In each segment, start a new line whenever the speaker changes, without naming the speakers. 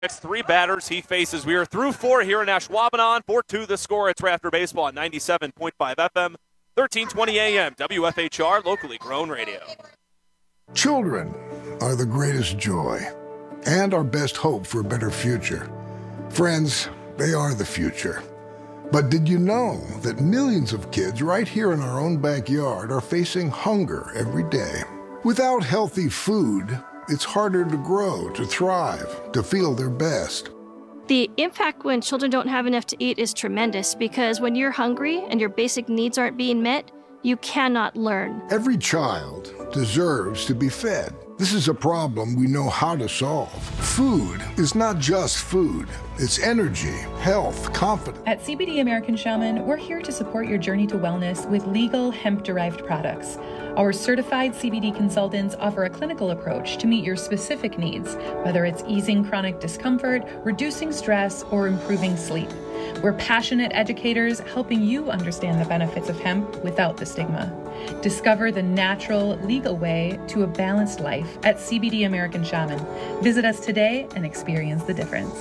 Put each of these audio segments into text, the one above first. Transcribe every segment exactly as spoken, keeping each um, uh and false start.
It's three batters he faces. We are through four here in Ashwaubenon. four two the score. It's Rafter Baseball on ninety-seven point five F M, thirteen twenty A M, W F H R, locally grown radio.
Children are the greatest joy and our best hope for a better future. Friends, they are the future. But did you know that millions of kids right here in our own backyard are facing hunger every day? Without healthy food, it's harder to grow, to thrive, to feel their best.
The impact when children don't have enough to eat is tremendous because when you're hungry and your basic needs aren't being met, you cannot learn.
Every child deserves to be fed. This is a problem we know how to solve. Food is not just food. It's energy, health, confidence.
At C B D American Shaman, we're here to support your journey to wellness with legal hemp-derived products. Our certified C B D consultants offer a clinical approach to meet your specific needs, whether it's easing chronic discomfort, reducing stress, or improving sleep. We're passionate educators helping you understand the benefits of hemp without the stigma. Discover the natural, legal way to a balanced life at C B D American Shaman. Visit us today and experience the difference.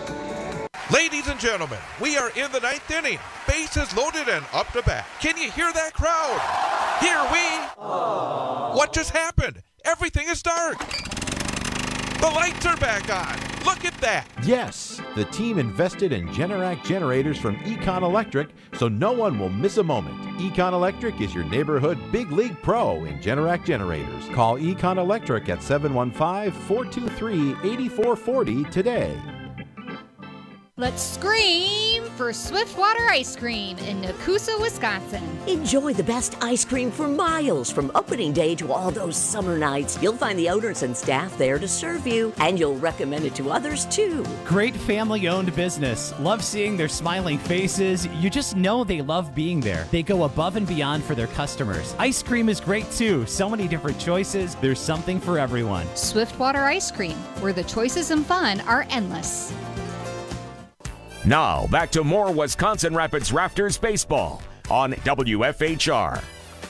Ladies and gentlemen, we are in the ninth inning. Bases loaded and up to bat. Can you hear that crowd? Here we... Aww. What just happened? Everything is dark. The lights are back on. Look at that.
Yes, the team invested in Generac generators from Econ Electric, so no one will miss a moment. Econ Electric is your neighborhood big league pro in Generac generators. Call Econ Electric at seven one five, four two three, eight four four zero today.
Let's scream for Swiftwater Ice Cream in Nakusa, Wisconsin.
Enjoy the best ice cream for miles from opening day to all those summer nights. You'll find the owners and staff there to serve you, and you'll recommend it to others too.
Great family-owned business. Love seeing their smiling faces. You just know they love being there. They go above and beyond for their customers. Ice cream is great too. So many different choices. There's something for everyone.
Swiftwater Ice Cream, where the choices and fun are endless.
Now, back to more Wisconsin Rapids Rafters baseball on W F H R.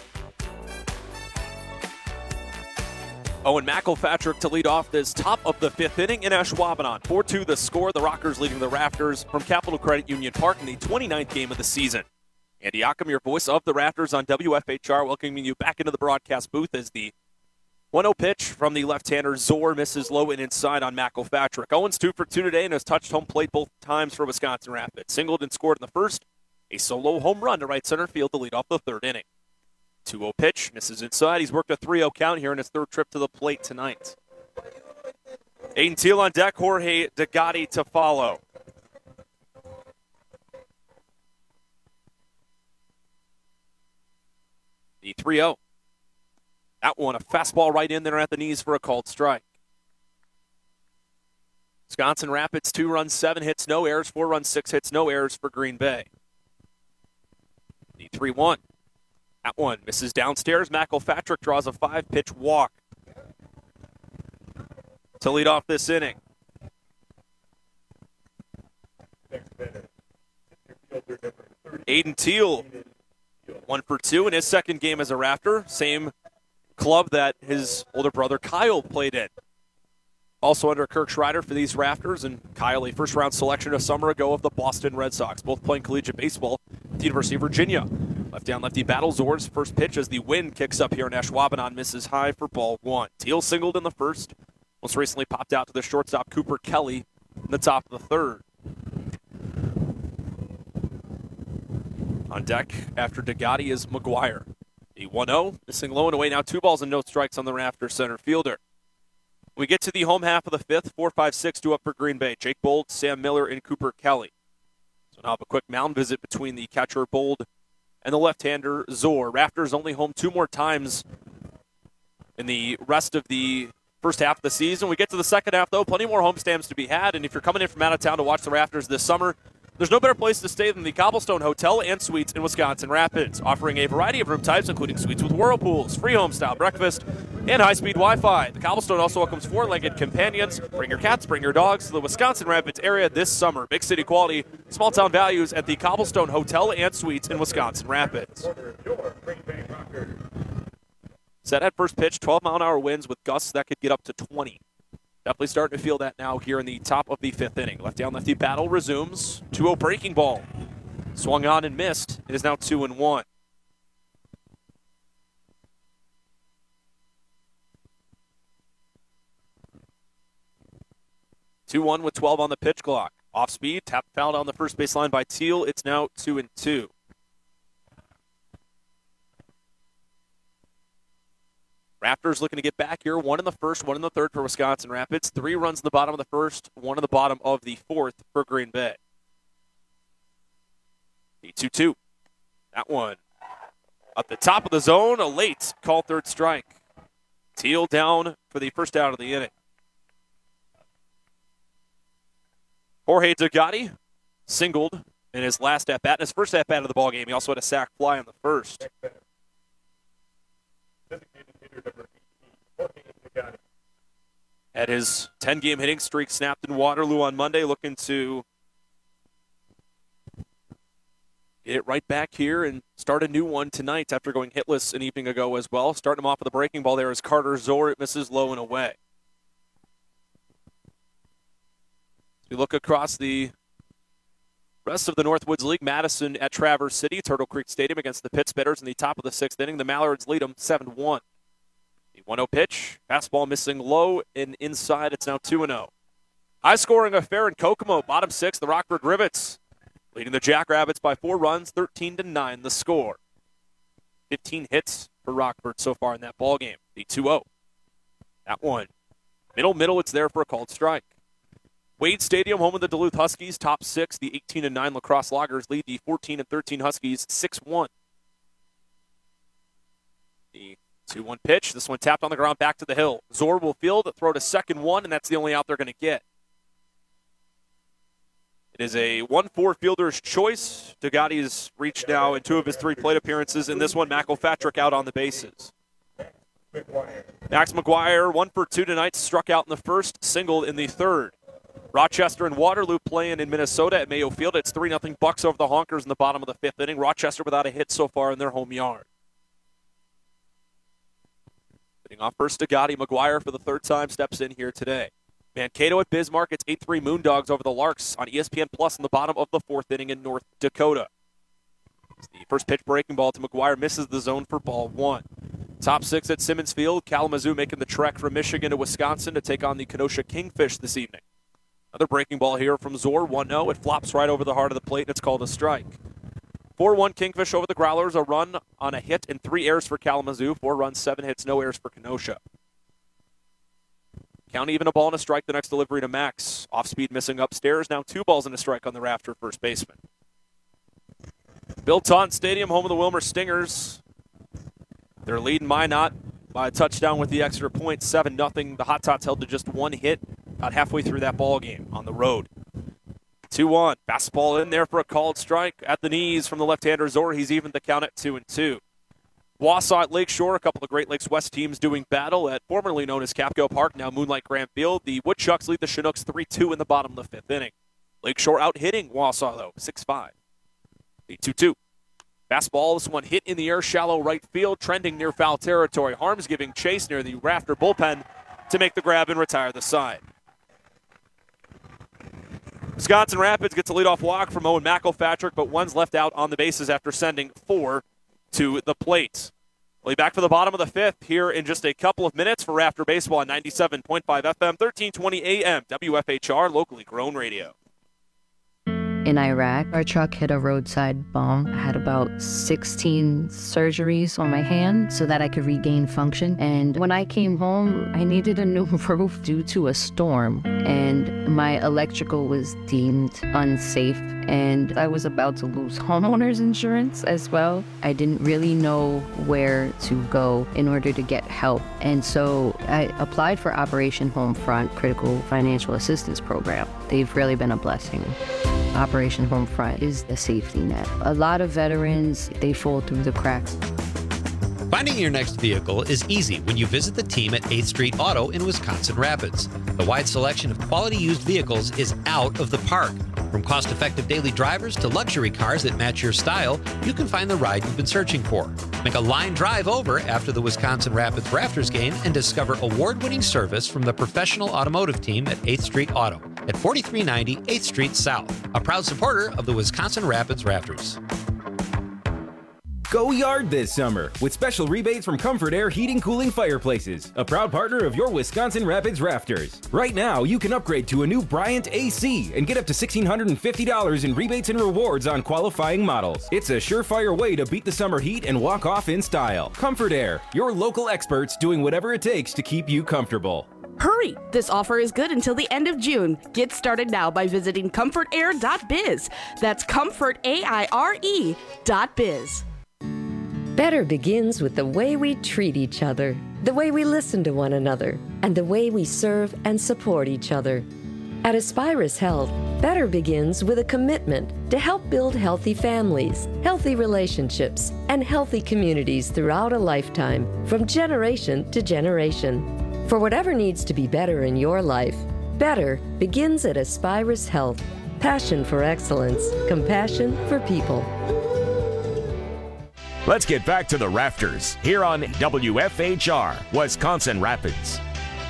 Owen McElpatrick to lead off this top of the fifth inning in Ashwaubenon. four two the score. The Rockers leading the Rafters from Capital Credit Union Park in the twenty-ninth game of the season. Andy Ockham, your voice of the Rafters on W F H R, welcoming you back into the broadcast booth as the one oh pitch from the left-hander Zor misses low and inside on McElpatrick. Owens two for two today and has touched home plate both times for Wisconsin Rapids. Singled and scored in the first. A solo home run to right center field to lead off the third inning. two oh pitch, misses inside. He's worked a three oh count here in his third trip to the plate tonight. Aiden Teal on deck, Jorge Degatti to follow. The three oh. That one, a fastball right in there at the knees for a called strike. Wisconsin Rapids, two runs, seven hits, no errors. Four runs, six hits, no errors for Green Bay. The three one. That one misses downstairs. McElpatrick draws a five-pitch walk to lead off this inning. Aiden Teal, one for two in his second game as a Rafter. Same club that his older brother Kyle played in. Also under Kirk Schreider for these Rafters, and Kyle, a first-round selection a summer ago of the Boston Red Sox, both playing collegiate baseball at the University of Virginia. Left-down-lefty battle. Zor's first pitch as the wind kicks up here in Ashwaubenon, misses high for ball one. Teal singled in the first. Most recently popped out to the shortstop Cooper Kelly in the top of the third. On deck after Degatti is McGuire. The one oh, missing low and away. Now two balls and no strikes on the Rafter center fielder. We get to the home half of the fifth. four five six, two up for Green Bay. Jake Bold, Sam Miller, and Cooper Kelly. So now have a quick mound visit between the catcher Bold and the left-hander Zor. Rafters only home two more times in the rest of the first half of the season. We get to the second half, though. Plenty more homestands to be had. And if you're coming in from out of town to watch the Rafters this summer, there's no better place to stay than the Cobblestone Hotel and Suites in Wisconsin Rapids, offering a variety of room types, including suites with whirlpools, free home-style breakfast, and high-speed Wi-Fi. The Cobblestone also welcomes four-legged companions. Bring your cats, bring your dogs to the Wisconsin Rapids area this summer. Big city quality, small-town values at the Cobblestone Hotel and Suites in Wisconsin Rapids. Set at first pitch, twelve mile an hour winds with gusts that could get up to twenty. Definitely starting to feel that now here in the top of the fifth inning. Lefty on lefty battle resumes. two oh breaking ball. Swung on and missed. It is now two and one. two one with twelve on the pitch clock. Off speed, tap fouled on the first baseline by Teal. It's now two and two. Raptors looking to get back here. One in the first, one in the third for Wisconsin Rapids. Three runs in the bottom of the first, one in the bottom of the fourth for Green Bay. The two two. That one up the top of the zone. A late call third strike. Teal down for the first out of the inning. Jorge Degatti singled in his last at-bat. In his first at-bat of the ballgame, he also had a sac fly on the first. Had his ten-game hitting streak snapped in Waterloo on Monday, looking to get it right back here and start a new one tonight after going hitless an evening ago as well. Starting him off with a breaking ball there is Carter Zor. It misses low and away. We look across the rest of the Northwoods League. Madison at Traverse City, Turtle Creek Stadium against the Pitt Spitters in the top of the sixth inning. The Mallards lead them seven one. The one oh pitch, fastball missing low and inside. It's now two and oh. High scoring affair in Kokomo, bottom six, the Rockford Rivets leading the Jackrabbits by four runs, thirteen to nine the score. fifteen hits for Rockford so far in that ballgame. The two oh. That one. Middle, middle, it's there for a called strike. Wade Stadium, home of the Duluth Huskies, top six. The eighteen and nine Lacrosse Loggers lead the fourteen and thirteen Huskies six one. The two one pitch. This one tapped on the ground back to the hill. Zor will field, throw to second one, and that's the only out they're going to get. It is a one four fielder's choice. Degatti has reached now in two of his three plate appearances. In this one, McElfatrick out on the bases. Max McGuire, one for two tonight, struck out in the first, singled in the third. Rochester and Waterloo playing in Minnesota at Mayo Field. It's three nothing Bucks over the Honkers in the bottom of the fifth inning. Rochester without a hit so far in their home yard. Hitting off first, Degatti. McGuire for the third time steps in here today. Mankato at Bismarck. It's eight three Moondogs over the Larks on E S P N Plus in the bottom of the fourth inning in North Dakota. The first pitch breaking ball to McGuire misses the zone for ball one. Top six at Simmons Field. Kalamazoo making the trek from Michigan to Wisconsin to take on the Kenosha Kingfish this evening. Another breaking ball here from Zor, one oh. It flops right over the heart of the plate, and it's called a strike. four one Kingfish over the Growlers, a run on a hit and three errors for Kalamazoo. Four runs, seven hits, no errors for Kenosha. Count even a ball and a strike, the next delivery to Max. Off-speed missing upstairs, now two balls and a strike on the rafter first baseman. Bill Taunton Stadium, home of the Wilmer Stingers. They're leading Minot by a touchdown with the extra point, seven nothing. The Hot Tots held to just one hit about halfway through that ball game on the road. two one. Fastball in there for a called strike at the knees from the left-hander Zor. He's evened the count at two and two. Wausau at Lakeshore, a couple of Great Lakes West teams doing battle at formerly known as Capco Park, now Moonlight Grant Field. The Woodchucks lead the Chinooks three two in the bottom of the fifth inning. Lakeshore out hitting Wausau, though, six five. The two two. Fastball, this one hit in the air, shallow right field, trending near foul territory. Harms giving chase near the rafter bullpen to make the grab and retire the side. Wisconsin Rapids gets a leadoff walk from Owen McElfatrick, but one's left out on the bases after sending four to the plate. We'll be back for the bottom of the fifth here in just a couple of minutes for Rafter Baseball on ninety-seven point five F M, thirteen twenty A M, W F H R, locally grown radio.
In Iraq, our truck hit a roadside bomb. I had about sixteen surgeries on my hand so that I could regain function. And when I came home, I needed a new roof due to a storm. And my electrical was deemed unsafe. And I was about to lose homeowners insurance as well. I didn't really know where to go in order to get help. And so I applied for Operation Homefront Critical Financial Assistance Program. They've really been a blessing. Operation Homefront is a safety net. A lot of veterans, they fall through the cracks.
Finding your next vehicle is easy when you visit the team at eighth Street Auto in Wisconsin Rapids. The wide selection of quality used vehicles is out of the park. From cost-effective daily drivers to luxury cars that match your style, you can find the ride you've been searching for. Make a line drive over after the Wisconsin Rapids Rafters game and discover award-winning service from the professional automotive team at eighth Street Auto at forty-three ninety eighth Street South, a proud supporter of the Wisconsin Rapids Rafters.
Go yard this summer with special rebates from Comfort Air Heating Cooling Fireplaces, a proud partner of your Wisconsin Rapids Rafters. Right now, you can upgrade to a new Bryant A C and get up to one thousand six hundred fifty dollars in rebates and rewards on qualifying models. It's a surefire way to beat the summer heat and walk off in style. Comfort Air, your local experts doing whatever it takes to keep you comfortable.
Hurry! This offer is good until the end of June. Get started now by visiting comfort air dot biz. That's comfort aire dot biz.
Better begins with the way we treat each other, the way we listen to one another, and the way we serve and support each other. At Aspirus Health, better begins with a commitment to help build healthy families, healthy relationships, and healthy communities throughout a lifetime, from generation to generation. For whatever needs to be better in your life, better begins at Aspirus Health. Passion for excellence, compassion for people.
Let's get back to the Rafters here on W F H R, Wisconsin Rapids.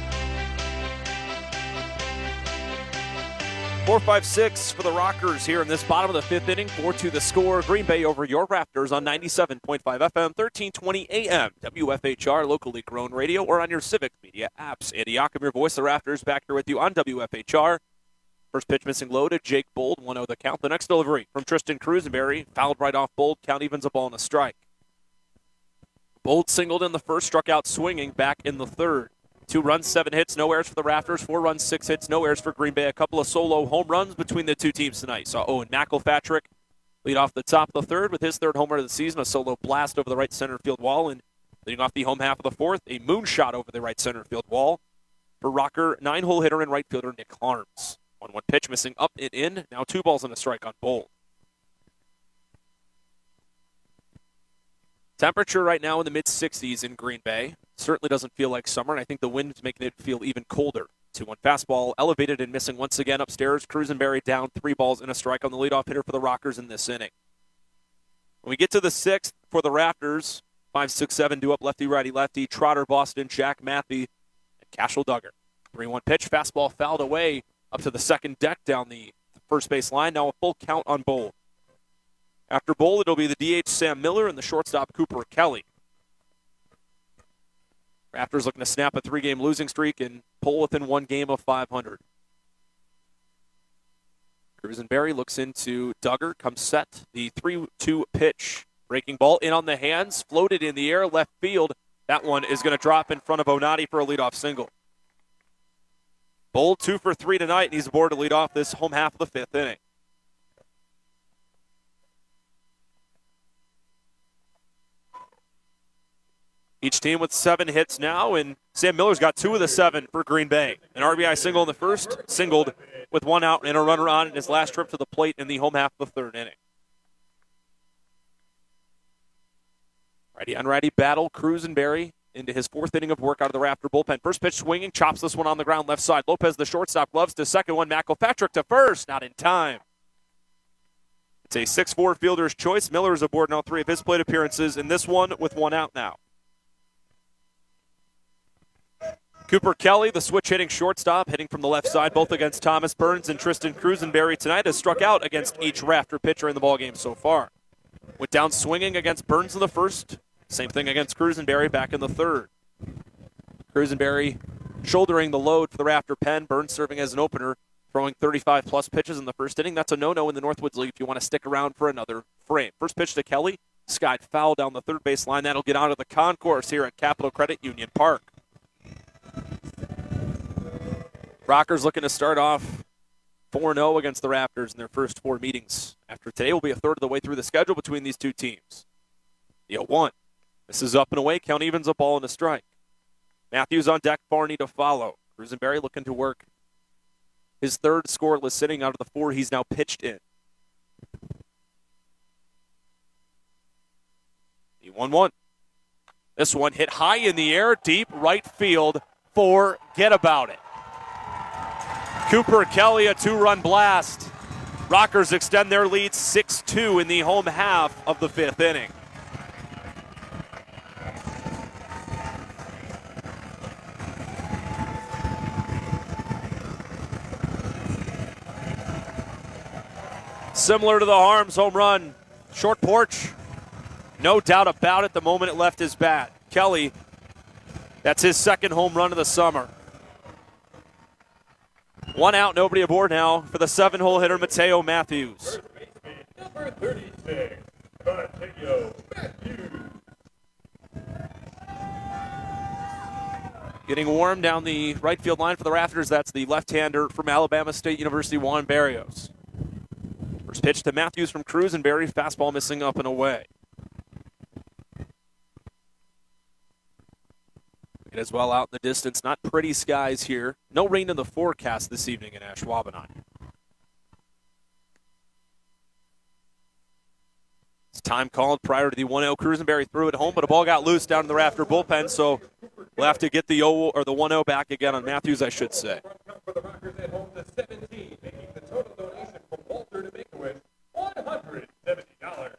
four five six for the Rockers here in this bottom of the fifth inning. four two the score. Green Bay over your Raptors on ninety-seven point five F M, thirteen twenty A M. W F H R, locally grown radio, or on your Civic Media apps. Andy Yakum, your voice of the Raptors, back here with you on W F H R. First pitch missing low to Jake Bold, one oh the count. The next delivery from Tristan Crusenberry, fouled right off Bold. Count evens a ball and a strike. Bold singled in the first, struck out swinging back in the third. Two runs, seven hits, no errors for the Raptors. Four runs, six hits, no errors for Green Bay. A couple of solo home runs between the two teams tonight. Saw Owen McElpatrick lead off the top of the third with his third homer of the season, a solo blast over the right center field wall. And leading off the home half of the fourth, a moonshot over the right center field wall for Rocker nine-hole hitter and right fielder Nick Harms. one one pitch missing up and in. Now two balls and a strike on Bold. Temperature right now in the mid sixties in Green Bay. Certainly doesn't feel like summer, and I think the wind is making it feel even colder. two one fastball, elevated and missing once again upstairs. Crusenberry down three balls and a strike on the leadoff hitter for the Rockers in this inning. When we get to the sixth for the Raptors, five six seven do up lefty, righty, lefty. Trotter, Boston, Jack Matthew, and Cashel Duggar. three one pitch, fastball fouled away up to the second deck down the first base line. Now a full count on Bold. After Bold, it'll be the D H Sam Miller and the shortstop Cooper Kelly. Raptors looking to snap a three-game losing streak and pull within one game of five hundred. Crusenberry looks into Duggar, comes set. The three two pitch. Breaking ball in on the hands, floated in the air, left field. That one is going to drop in front of Onati for a leadoff single. Bold two for three tonight, and he's aboard to lead off this home half of the fifth inning. Each team with seven hits now, and Sam Miller's got two of the seven for Green Bay. An R B I single in the first, singled with one out and a runner on in his last trip to the plate in the home half of the third inning. Righty on righty battle, Crusenberry into his fourth inning of work out of the Rafter bullpen. First pitch swinging, chops this one on the ground left side. Lopez, the shortstop, gloves to second one. McElpatrick to first, not in time. It's a six four fielder's choice. Miller is aboard in all three of his plate appearances, in this one with one out now. Cooper Kelly, the switch-hitting shortstop, hitting from the left side, both against Thomas Burns and Tristan Crusenberry tonight, has struck out against each Rafter pitcher in the ballgame so far. Went down swinging against Burns in the first. Same thing against Crusenberry back in the third. Crusenberry shouldering the load for the Rafter pen. Burns serving as an opener, throwing thirty-five plus pitches in the first inning. That's a no-no in the Northwoods League if you want to stick around for another frame. First pitch to Kelly. Skied foul down the third base line. That'll get out of the concourse here at Capital Credit Union Park. Rockers looking to start off four and oh against the Raptors in their first four meetings. After today, will be a third of the way through the schedule between these two teams. The oh one. This is up and away. Count evens, a ball and a strike. Matthews on deck, Farney to follow. Crusenberry looking to work his third scoreless inning out of the four he's now pitched in. The one one. This one hit high in the air, deep right field. Forget about it. Cooper Kelly, a two-run blast. Rockers extend their lead six two in the home half of the fifth inning. Similar to the Harms home run. Short porch, no doubt about it the moment it left his bat. Kelly, that's his second home run of the summer. One out, nobody aboard now for the seven-hole hitter, Mateo Matthews.
Number thirty-six, Mateo Matthews.
Getting warm down the right field line for the Rafters. That's the left-hander from Alabama State University, Juan Barrios. First pitch to Matthews from Cruisenberry. Fastball missing up and away. It is well out in the distance. Not pretty skies here. No rain in the forecast this evening in Ashwaubenon. It's time called prior to the one oh. Cruisenberry threw it home, but a ball got loose down in the Rafter bullpen, so we'll have to get the oh or the one oh back again on Matthews, I should say.
For the Rockers at home to seventeen, making the total donation from Walter to Make-A-Wish one hundred seventy dollars.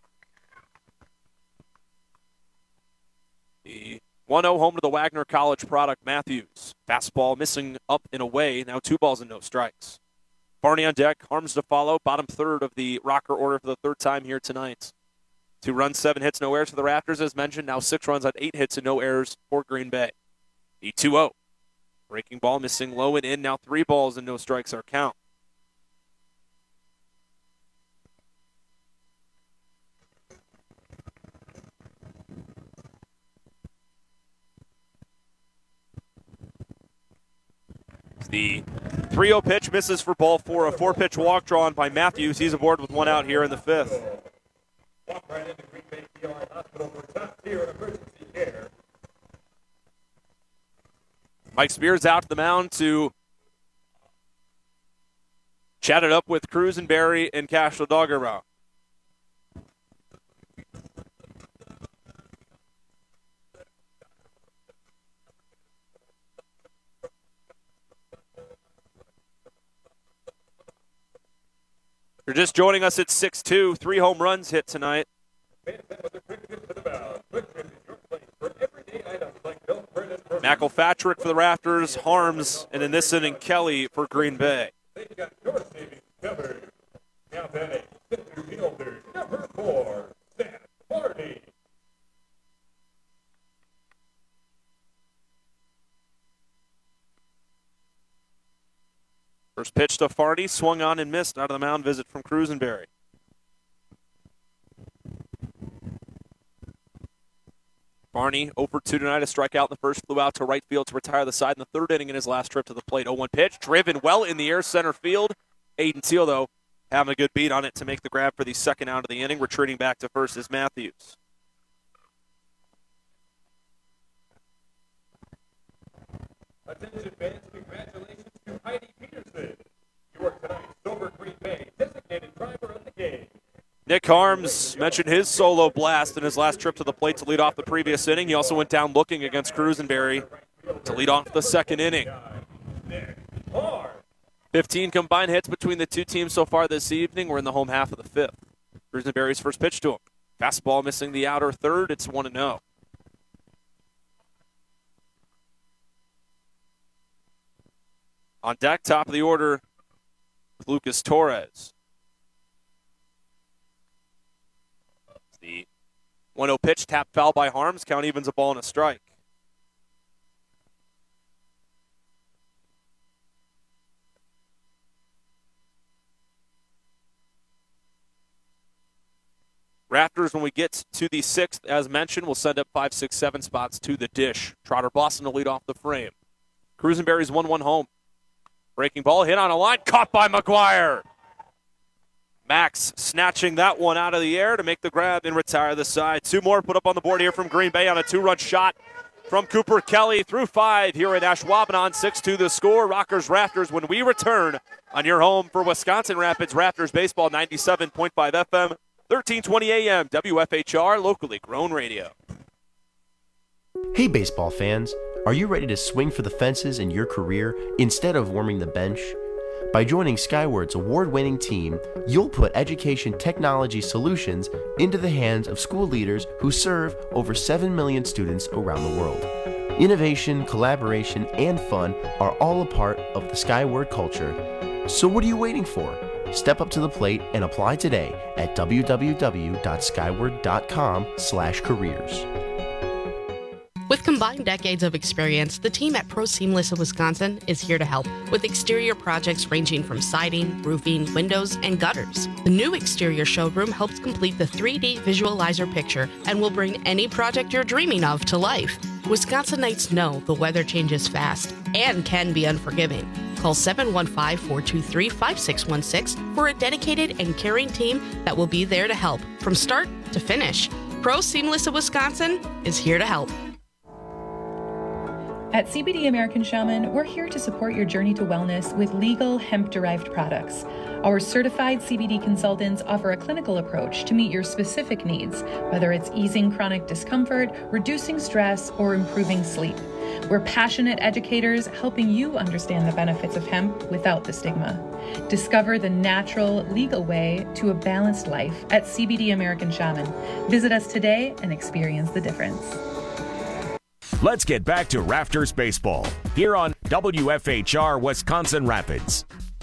The one oh home to the Wagner College product, Matthews. Fastball missing up and away. Now two balls and no strikes. Barney on deck, Harms to follow. Bottom third of the Rocker order for the third time here tonight. Two runs, seven hits, no errors for the Rafters, as mentioned. Now six runs on eight hits and no errors for Green Bay. The two oh. Breaking ball missing low and in. Now three balls and no strikes are count. The three oh pitch misses for ball four. A four-pitch walk drawn by Matthews. He's aboard with one out here in the fifth.
Walk right into Green Bay P R Hospital for top-tier emergency care.
Mike Spears out to the mound to chat it up with Cruisenberry and Cashel Doggerbaugh. You're just joining us at six two. Three home runs hit tonight. McElfatrick for the Rafters, Harms, and in this inning, Kelly for Green Bay.
They've got your savings covered. Now batting, center fielder, number four, Sam Marty.
First pitch to Farney, swung on and missed out of the mound visit from Cruisenberry. Farney oh for two tonight, a strikeout in the first, flew out to right field to retire the side in the third inning in his last trip to the plate. oh one pitch, driven well in the air center field. Aiden Teal, though, having a good beat on it to make the grab for the second out of the inning. Retreating back to first is Matthews.
Attention fans, congratulations to Heidi Peterson. You are tonight's Silver Green Bay designated driver of the game.
Nick Harms mentioned his solo blast in his last trip to the plate to lead off the previous inning. He also went down looking against Cruisenberry to lead off the second inning. fifteen combined hits between the two teams so far this evening. We're in the home half of the fifth. Cruisenberry's first pitch to him. Fastball missing the outer third. It's one and oh. On deck, top of the order, Lucas Torres. The one oh pitch, tapped foul by Harms. Count evens a ball and a strike. Rafters, when we get to the sixth, as mentioned, will send up five, six, seven spots to the dish. Trotter Boston to lead off the frame. Cruisenberry's one one home. Breaking ball, hit on a line, caught by McGuire. Max snatching that one out of the air to make the grab and retire the side. Two more put up on the board here from Green Bay on a two-run shot from Cooper Kelly through five here at Ashwaubenon. six two the score. Rockers Rafters when we return on your home for Wisconsin Rapids Rafters Baseball, ninety-seven point five F M, thirteen twenty A M, W F H R, locally grown radio.
Hey baseball fans, are you ready to swing for the fences in your career instead of warming the bench? By joining Skyward's award-winning team, you'll put education technology solutions into the hands of school leaders who serve over seven million students around the world. Innovation, collaboration, and fun are all a part of the Skyward culture. So what are you waiting for? Step up to the plate and apply today at w w w dot skyward dot com slash careers.
With combined decades of experience, the team at Pro Seamless of Wisconsin is here to help with exterior projects ranging from siding, roofing, windows, and gutters. The new exterior showroom helps complete the three D visualizer picture and will bring any project you're dreaming of to life. Wisconsinites know the weather changes fast and can be unforgiving. Call seven one five, four two three, five six one six for a dedicated and caring team that will be there to help from start to finish. Pro Seamless of Wisconsin is here to help.
At C B D American Shaman, we're here to support your journey to wellness with legal hemp-derived products. Our certified C B D consultants offer a clinical approach to meet your specific needs, whether it's easing chronic discomfort, reducing stress, or improving sleep. We're passionate educators helping you understand the benefits of hemp without the stigma. Discover the natural, legal way to a balanced life at C B D American Shaman. Visit us today and experience the difference.
Let's get back to Rafters Baseball here on W F H R Wisconsin Rapids.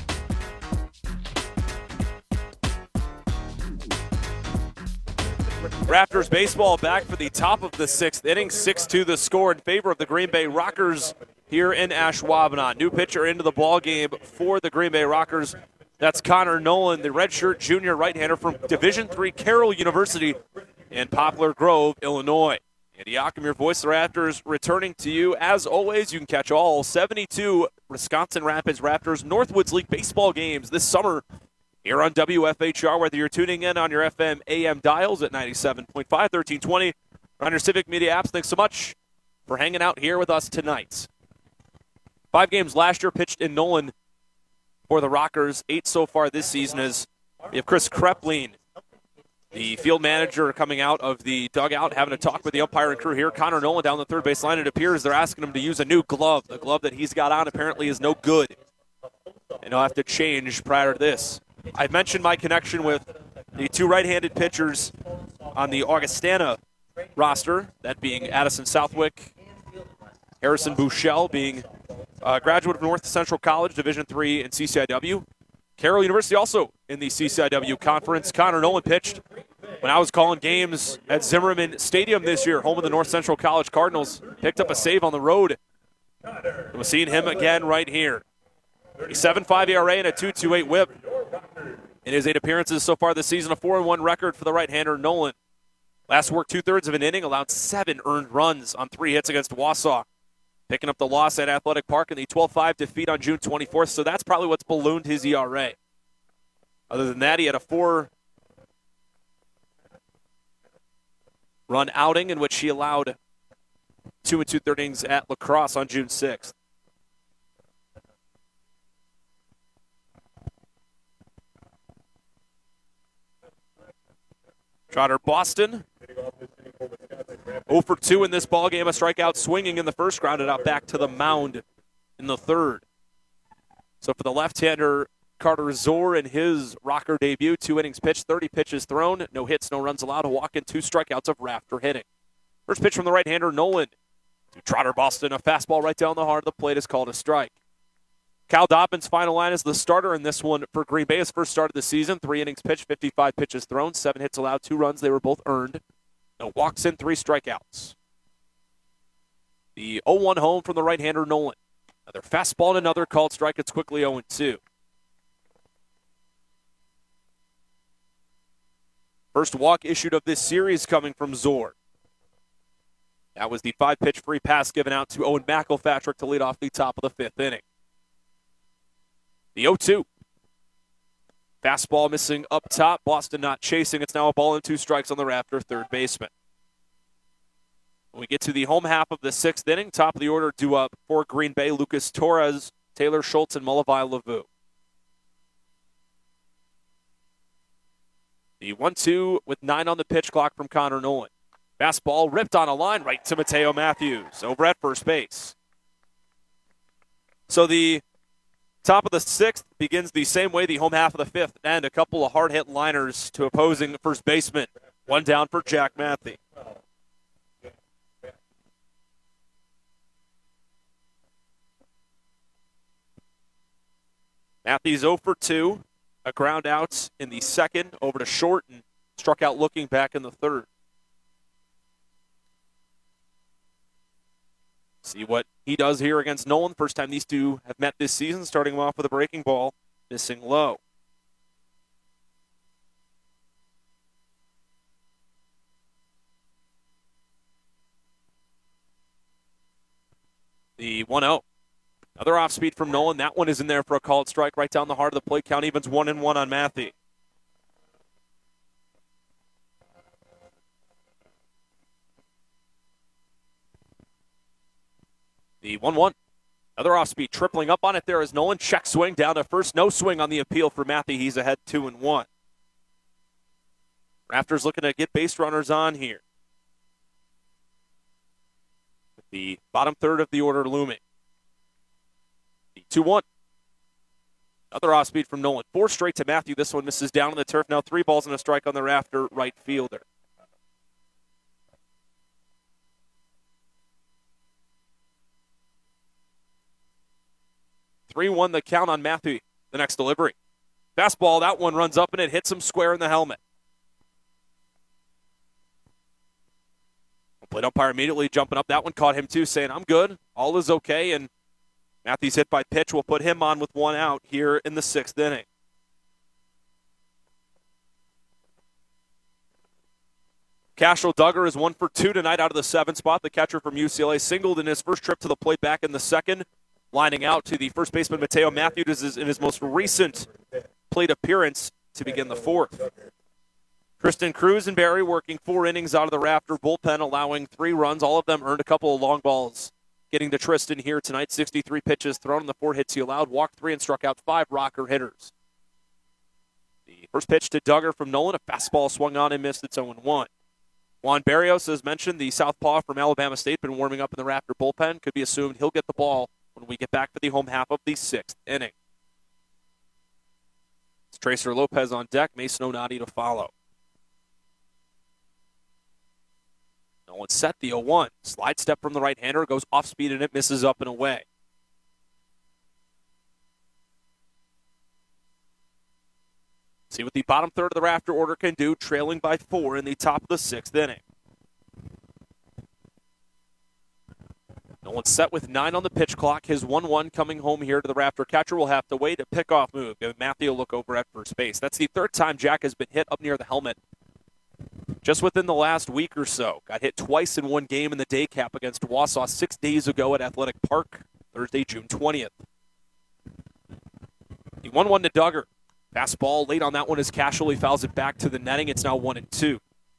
Raptors baseball back for the top of the sixth inning. six two the score in favor of the Green Bay Rockers here in Ashwaubenon. New pitcher into the ballgame for the Green Bay Rockers. That's Connor Nolan, the redshirt junior right-hander from Division three Carroll University in Poplar Grove, Illinois. Andy Ockham, your voice of the Raptors, returning to you. As always, you can catch all seventy-two Wisconsin Rapids Raptors Northwoods League baseball games this summer here on W F H R, whether you're tuning in on your F M A M dials at ninety-seven point five, thirteen twenty, or on your Civic Media apps. Thanks so much for hanging out here with us tonight. Five games last year pitched in Nolan for the Rockers. Eight so far this season as we have Chris Krepling, the field manager, coming out of the dugout, having a talk with the umpire and crew here. Connor Nolan down the third base line. It appears they're asking him to use a new glove. The glove that he's got on apparently is no good, and he'll have to change prior to this. I've mentioned my connection with the two right-handed pitchers on the Augustana roster, that being Addison Southwick, Harrison Bouchel being a graduate of North Central College, Division three in C C I W. Carroll University also in the C C I W conference. Connor Nolan pitched when I was calling games at Zimmerman Stadium this year, home of the North Central College Cardinals. Picked up a save on the road. We're seeing him again right here. A seven point five E R A and a two point two eight whip. In his eight appearances so far this season, a four and one record for the right-hander Nolan. Last work two-thirds of an inning, allowed seven earned runs on three hits against Wausau. Picking up the loss at Athletic Park in the twelve five defeat on June twenty-fourth, so that's probably what's ballooned his E R A. Other than that, he had a four-run outing in which he allowed two and two-thirds innings at La Crosse on June sixth. Trotter Boston, oh for two in this ballgame. A strikeout swinging in the first, grounded out back to the mound in the third. So for the left-hander, Carter Zor in his Rocker debut, two innings pitched, thirty pitches thrown, no hits, no runs allowed, a walk and two strikeouts of Rafter hitting. First pitch from the right-hander, Nolan. To Trotter Boston, a fastball right down the heart of the plate is called a strike. Cal Dobbins' final line is the starter in this one for Green Bay. His first start of the season, three innings pitched, fifty-five pitches thrown, seven hits allowed, two runs. They were both earned. No walks in, three strikeouts. The oh one home from the right-hander Nolan. Another fastball and another called strike. It's quickly oh two. First walk issued of this series coming from Zor. That was the five-pitch free pass given out to Owen McElpatrick to lead off the top of the fifth inning. The oh two. Fastball missing up top. Boston not chasing. It's now a ball and two strikes on the Raptor third baseman. When we get to the home half of the sixth inning, top of the order due up for Green Bay, Lucas Torres, Taylor Schultz, and Mulavai Lavu. The one two with nine on the pitch clock from Connor Nolan. Fastball ripped on a line right to Mateo Matthews over at first base. So the top of the sixth begins the same way the home half of the fifth, and a couple of hard-hit liners to opposing first baseman. One down for Jack Matthew. Matthews oh for two. A ground out in the second, over to short, and struck out looking back in the third. See what he does here against Nolan. First time these two have met this season, starting him off with a breaking ball, missing low. The one oh. Another off speed from Nolan. That one is in there for a called strike right down the heart of the plate. Count evens one and one on Matthew. The one one. Another off speed tripling up on it there as Nolan check swing down to first. No swing on the appeal for Matthew. He's ahead two and one. Raptors looking to get base runners on here. The bottom third of the order looming. The two one. Another off speed from Nolan. Four straight to Matthew. This one misses down on the turf. Now three balls and a strike on the rafter right fielder. three one the count on Matthew. The next delivery. Fastball, that one runs up and it hits him square in the helmet. Plate umpire immediately jumping up. That one caught him too, saying, I'm good. All is okay. And Matthews hit by pitch will put him on with one out here in the sixth inning. Cashel Duggar is one for two tonight out of the seventh spot. The catcher from U C L A singled in his first trip to the plate back in the second. Lining out to the first baseman, Mateo Matthews, is in his most recent plate appearance to begin the fourth. Tristan Cruz and Barry working four innings out of the Raptor bullpen, allowing three runs. All of them earned a couple of long balls. Getting to Tristan here tonight, sixty-three pitches thrown in the four hits he allowed, walked three and struck out five rocker hitters. The first pitch to Duggar from Nolan, a fastball swung on and missed. It's oh one. Juan Barrios, as mentioned, the southpaw from Alabama State, been warming up in the Raptor bullpen. Could be assumed he'll get the ball when we get back for the home half of the sixth inning. It's Tracer Lopez on deck, Mason Onati to follow. Nolan set the oh one. Slide step from the right-hander, goes off speed and it misses up and away. See what the bottom third of the Raptor order can do, trailing by four in the top of the sixth inning. Nolan set with nine on the pitch clock. His one one coming home here to the Raptor. Catcher will have to wait. A pickoff move. Give Matthew a look over at first base. That's the third time Jack has been hit up near the helmet just within the last week or so. Got hit twice in one game in the day cap against Wausau six days ago at Athletic Park, Thursday, June twentieth. The one one to Duggar. Fastball late on that one as Cashel fouls it back to the netting. It's now one and two.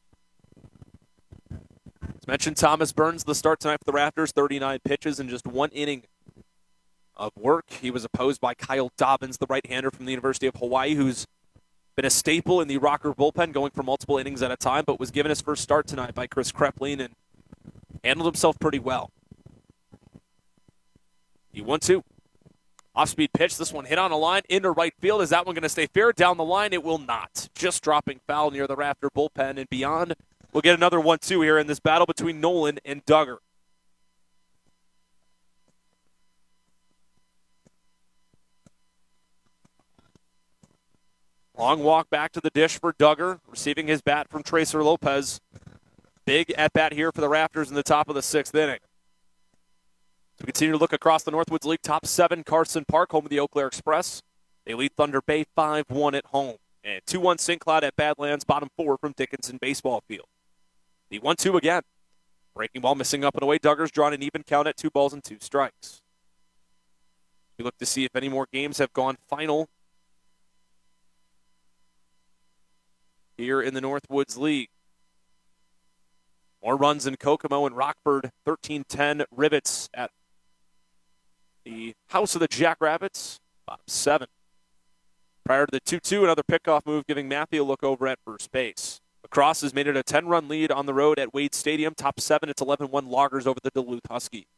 As mentioned, Thomas Burns, the start tonight for the Raptors, thirty-nine pitches in just one inning of work. He was opposed by Kyle Dobbins, the right-hander from the University of Hawaii, who's been a staple in the Rocker bullpen, going for multiple innings at a time, but was given his first start tonight by Chris Krepling and handled himself pretty well. The one two. Off-speed pitch. This one hit on a line into right field. Is that one going to stay fair? Down the line, it will not. Just dropping foul near the Raptor bullpen and beyond. We'll get another one two here in this battle between Nolan and Duggar. Long walk back to the dish for Duggar, receiving his bat from Tracer Lopez. Big at-bat here for the Raptors in the top of the sixth inning. So we continue to look across the Northwoods League. Top seven, Carson Park, home of the Eau Claire Express. They lead Thunder Bay five one at home. And two one Saint Cloud at Badlands, bottom four from Dickinson Baseball Field. The one two again. Breaking ball missing up and away. Duggar's drawn an even count at two balls and two strikes. We look to see if any more games have gone final here in the Northwoods League. More runs in Kokomo and Rockford. thirteen ten rivets at the House of the Jackrabbits. Bottom seven. Prior to the two two, another pickoff move giving Matthew a look over at first base. Lacrosse has made it a ten-run lead on the road at Wade Stadium. Top seven, it's eleven one Loggers over the Duluth Huskies.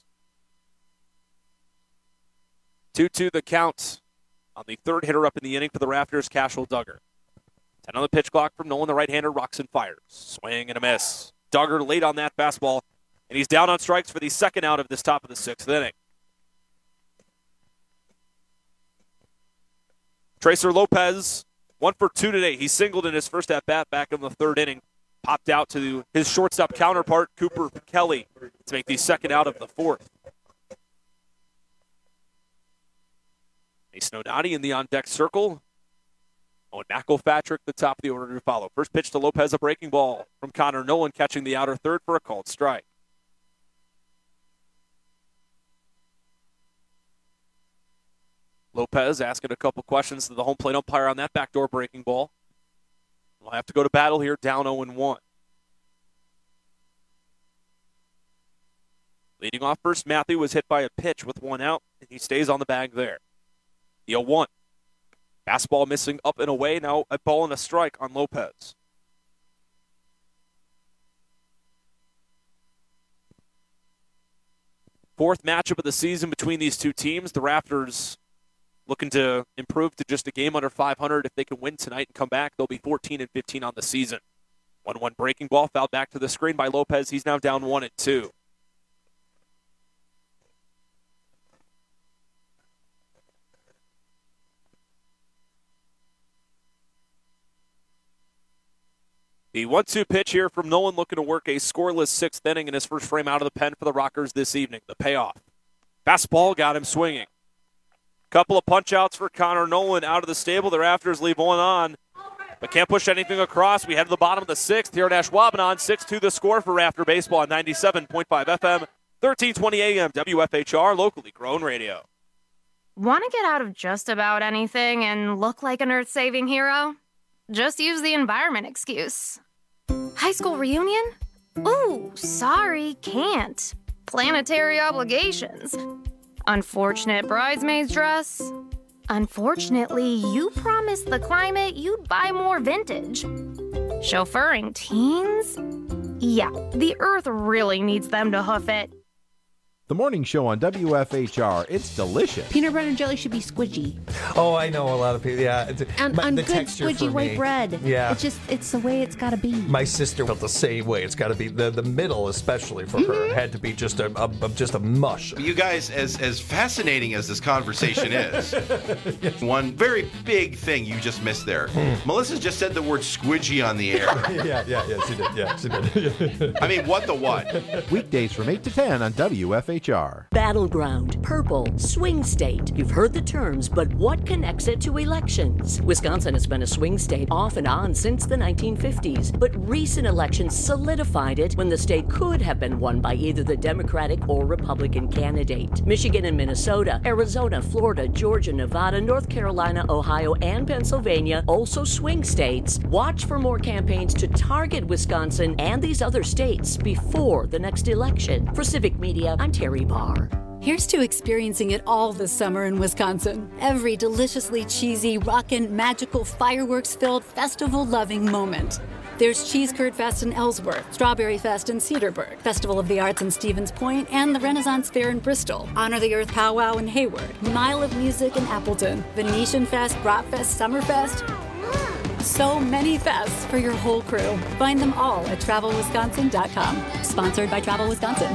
two two the count on the third hitter up in the inning for the Raptors, Cashel Duggar. ten on the pitch clock from Nolan, the right-hander, rocks and fires. Swing and a miss. Duggar late on that fastball, and he's down on strikes for the second out of this top of the sixth inning. Tracer Lopez, one for two today. He singled in his first at-bat back in the third inning. Popped out to his shortstop counterpart, Cooper Kelly, to make the second out of the fourth. Mason Onati in the on-deck circle. Owen McElpatrick, the top of the order to follow. First pitch to Lopez, a breaking ball from Connor Nolan, catching the outer third for a called strike. Lopez asking a couple questions to the home plate umpire on that backdoor breaking ball. We'll have to go to battle here, down oh one. Leading off first, Matthew was hit by a pitch with one out, and he stays on the bag there. The oh one. Fastball missing up and away. Now a ball and a strike on Lopez. Fourth matchup of the season between these two teams. The Raptors looking to improve to just a game under five hundred. If they can win tonight and come back, they'll be fourteen and fifteen on the season. one one breaking ball, fouled back to the screen by Lopez. He's now down one and two. The one two pitch here from Nolan, looking to work a scoreless sixth inning in his first frame out of the pen for the Rockers this evening. The payoff. Fastball got him swinging. Couple of punch-outs for Connor Nolan out of the stable. The Raptors leave one on, but can't push anything across. We head to the bottom of the sixth here at Ashwaubenon. six two the score for Rafter Baseball on ninety-seven point five F M, thirteen twenty A M, W F H R, locally grown radio.
Want to get out of just about anything and look like an earth-saving hero? Just use the environment excuse. High school reunion? Ooh, sorry, can't. Planetary obligations. Unfortunate bridesmaid's dress. Unfortunately, you promised the climate you'd buy more vintage. Chauffeuring teens? Yeah, the earth really needs them to hoof it.
The morning show on W F H R, it's delicious.
Peanut butter and jelly should be squidgy.
Oh, I know a lot of people. Yeah,
and,
my,
and
the
good
texture
squidgy
for
white
me.
bread.
Yeah,
it's just it's the way it's got to be.
My sister felt the same way. It's got to be the the middle, especially for mm-hmm. her, had to be just a, a, a just a mush.
You guys, as as fascinating as this conversation is, yes. One very big thing you just missed there. Mm. Melissa just said the word squidgy on the air.
yeah, yeah, yeah, she did. Yeah, she did.
I mean, what the what?
Weekdays from eight to ten on W F H R.
Battleground, purple, swing state. You've heard the terms, but what connects it to elections? Wisconsin has been a swing state off and on since the nineteen fifties, but recent elections solidified it when the state could have been won by either the Democratic or Republican candidate. Michigan and Minnesota, Arizona, Florida, Georgia, Nevada, North Carolina, Ohio, and Pennsylvania, also swing states. Watch for more campaigns to target Wisconsin and these other states before the next election. For Civic Media, I'm Terry Barr.
Here's to experiencing it all this summer in Wisconsin. Every deliciously cheesy, rockin', magical, fireworks-filled, festival-loving moment. There's Cheese Curd Fest in Ellsworth, Strawberry Fest in Cedarburg, Festival of the Arts in Stevens Point, and the Renaissance Fair in Bristol, Honor the Earth Powwow in Hayward, Mile of Music in Appleton, Venetian Fest, Bratfest, Summerfest. So many fests for your whole crew. Find them all at travel wisconsin dot com. Sponsored by Travel Wisconsin.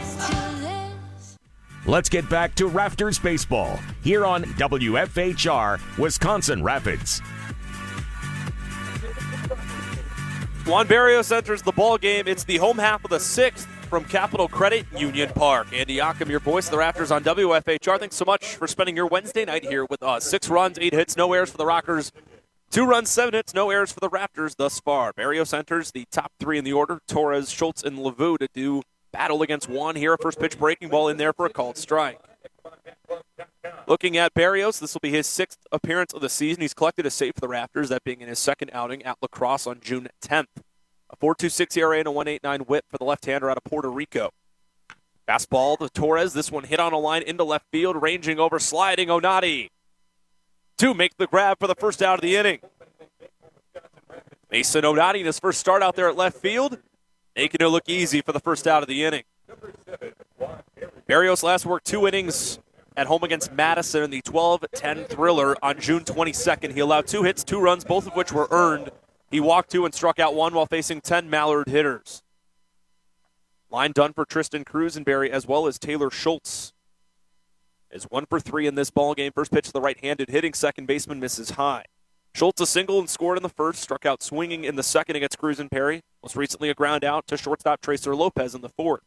Let's get back to Rafters Baseball here on W F H R, Wisconsin Rapids.
Juan Barrios enters the ball game. It's the home half of the sixth from Capital Credit Union Park. Andy Ockham, your voice of the Rafters on W F H R. Thanks so much for spending your Wednesday night here with us. Six runs, eight hits, no errors for the Rockers. Two runs, seven hits, no errors for the Raptors thus far. Barrios enters the top three in the order. Torres, Schultz, and Lavu to do battle against Juan here. First pitch breaking ball in there for a called strike. Looking at Barrios, this will be his sixth appearance of the season. He's collected a save for the Raptors, that being in his second outing at La Crosse on June tenth. A four point two six E R A and a one point eight nine whip for the left-hander out of Puerto Rico. Fastball to Torres. This one hit on a line into left field, ranging over, sliding Onati to make the grab for the first out of the inning. Mason Onati in his first start out there at left field, making it look easy for the first out of the inning. Barrios last worked two innings at home against Madison in the twelve ten thriller on June twenty-second. He allowed two hits, two runs, both of which were earned. He walked two and struck out one while facing ten Mallard hitters. Line done for Tristan Cruz and Barry, as well as Taylor Schultz. is one for three in this ball game. First pitch to the right-handed hitting second baseman misses high. Schultz a single and scored in the first, struck out swinging in the second against Cruz and Perry. Most recently a ground out to shortstop Tracer Lopez in the fourth.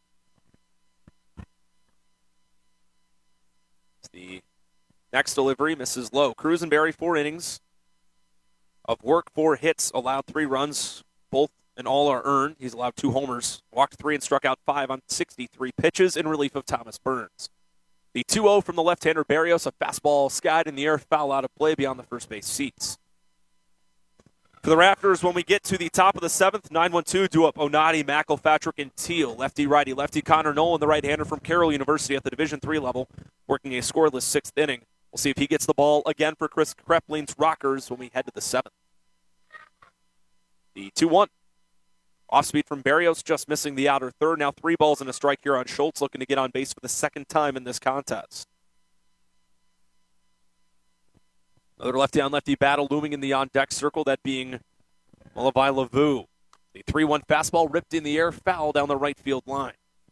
The next delivery misses low. Cruz and Perry, four innings of work, four hits, allowed three runs, both and all are earned. He's allowed two homers, walked three and struck out five on sixty-three pitches in relief of Thomas Burns. The two oh from the left-hander Berrios, a fastball skied in the air, foul out of play beyond the first base seats. For the Raptors, when we get to the top of the seventh, nine one two, due up Onati, McElpatrick, and Teal. Lefty-righty, lefty Connor Nolan, the right-hander from Carroll University at the Division three level, working a scoreless sixth inning. We'll see if he gets the ball again for Chris Krepling's Rockers when we head to the seventh. The two one. Off-speed from Berrios, just missing the outer third. Now three balls and a strike here on Schultz, looking to get on base for the second time in this contest. Another lefty-on-lefty battle looming in the on-deck circle, that being Malavi Lavu. The three one fastball ripped in the air, foul down the right field line.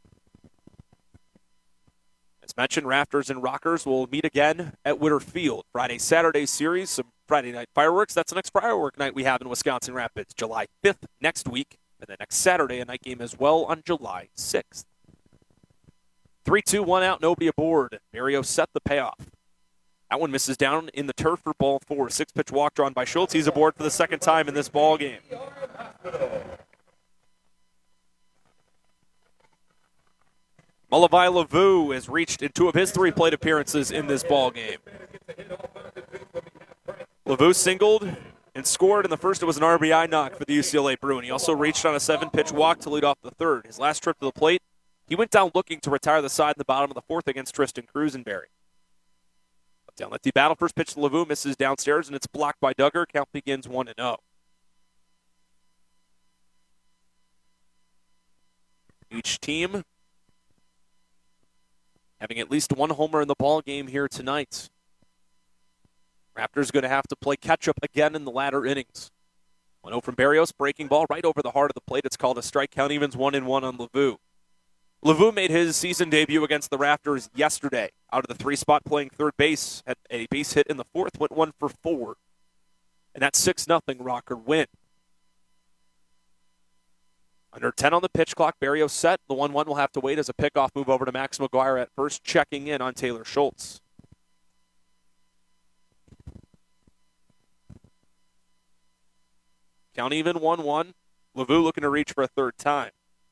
As mentioned, Raptors and Rockers will meet again at Witter Field. Friday-Saturday series, some Friday night fireworks. That's the next firework night we have in Wisconsin Rapids, July fifth next week. And the next Saturday, a night game as well on July sixth. three two, one out, nobody aboard. Berrios set the payoff. That one misses down in the turf for ball four. Six-pitch walk drawn by Schultz. He's aboard for the second time in this ball game. Malavi Lavu has reached in two of his three plate appearances in this ball game. Lavu singled and scored in the first. It was an R B I knock for the U C L A Bruin. He also reached on a seven-pitch walk to lead off the third. His last trip to the plate, he went down looking to retire the side in the bottom of the fourth against Tristan Cruzenberry. Down lefty battle, first pitch to Lavu, misses downstairs, and it's blocked by Duggar. Count begins one and oh. Each team having at least one homer in the ball game here tonight. Raptors going to have to play catch-up again in the latter innings. one oh from Berrios, breaking ball right over the heart of the plate. It's called a strike. Count evens one and one on Lavu. Lavu made his season debut against the Raptors yesterday. Out of the three spot playing third base, had a base hit in the fourth, went one for four. And that's six nothing Rocker win. Under ten on the pitch clock, Berrios set. The one one will have to wait as a pickoff move over to Max McGuire at first, checking in on Taylor Schultz. Count even one one. Lavu looking to reach for a third time.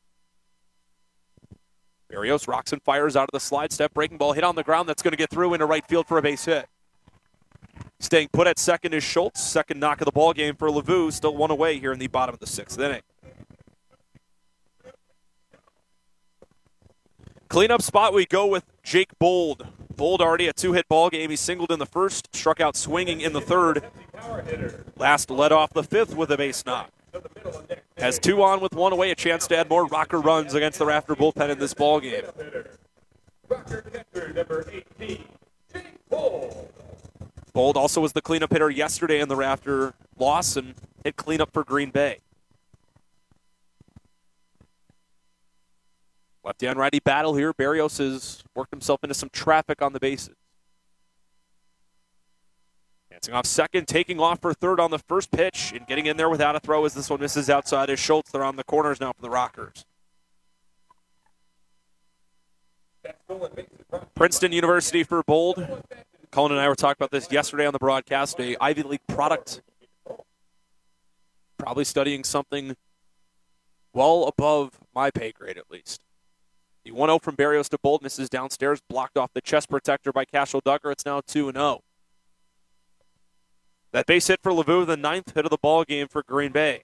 Berrios rocks and fires out of the slide step. Breaking ball hit on the ground. That's going to get through into right field for a base hit. Staying put at second is Schultz. Second knock of the ball game for Lavu. Still one away here in the bottom of the sixth inning. Cleanup spot, we go with Jake Bold. Bold already a two-hit ball game. He singled in the first, struck out swinging in the third. Last led off the fifth with a base knock. Has two on with one away, a chance to add more Rocker runs against the Rafter bullpen in this ball game. Bold also was the cleanup hitter yesterday in the Rafter loss and hit cleanup for Green Bay. Lefty on righty battle here. Berrios has worked himself into some traffic on the bases. Dancing off second, taking off for third on the first pitch, and getting in there without a throw as this one misses outside is Schultz. They're on the corners now for the Rockers. Princeton University for Bold. Colin and I were talking about this yesterday on the broadcast. A Ivy League product. Probably studying something well above my pay grade at least. The one oh from Berrios to Bold misses downstairs, blocked off the chest protector by Cashel Duggar. It's now two and oh. That base hit for Lavu, the ninth hit of the ball game for Green Bay.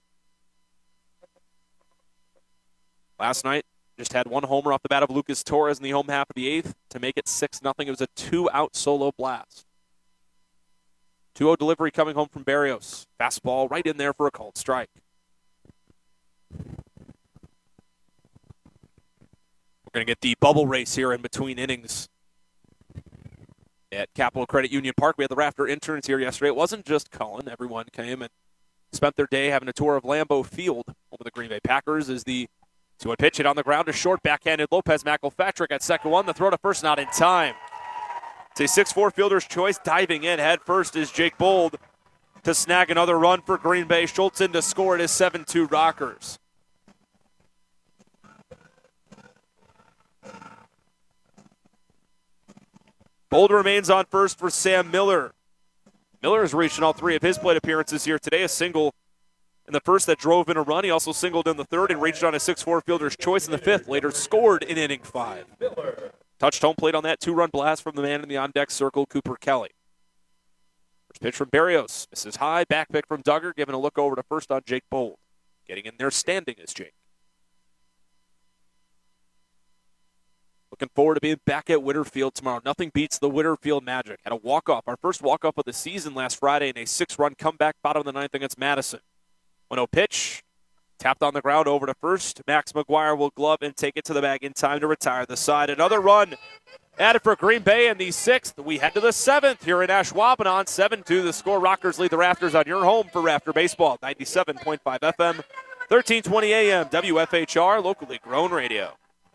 Last night, just had one homer off the bat of Lucas Torres in the home half of the eighth to make it six nothing. It was a two-out solo blast. two oh delivery coming home from Berrios. Fastball right in there for a called strike. We're going to get the bubble race here in between innings at Capital Credit Union Park. We had the Rafter interns here yesterday. It wasn't just Cullen. Everyone came and spent their day having a tour of Lambeau Field over the Green Bay Packers as the two one pitch hit on the ground to short, backhanded Lopez. McElpatrick at second one. The throw to first not in time. It's a six four fielder's choice. Diving in head first is Jake Bold to snag another run for Green Bay. Schultz in to score. It is seven two Rockers. Bold remains on first for Sam Miller. Miller has reached in all three of his plate appearances here today. A single in the first that drove in a run. He also singled in the third and reached on a six four fielder's choice in the fifth. Later scored in inning five. Touched home plate on that two-run blast from the man in the on-deck circle, Cooper Kelly. First pitch from Berrios. Misses high. Back pick from Duggar. Giving a look over to first on Jake Bold. Getting in there standing is Jake. Looking forward to being back at Whitterfield tomorrow. Nothing beats the Whitterfield Magic. Had a walk-off. Our first walk-off of the season last Friday in a six-run comeback bottom of the ninth against Madison. one oh pitch. Tapped on the ground over to first. Max McGuire will glove and take it to the bag in time to retire the side. Another run added for Green Bay in the sixth. We head to the seventh here in Ashwaubenon. seven two the score. Rockers lead the Rafters on your home for Rafter Baseball. ninety-seven point five F M, thirteen twenty A M, W F H R, locally grown radio.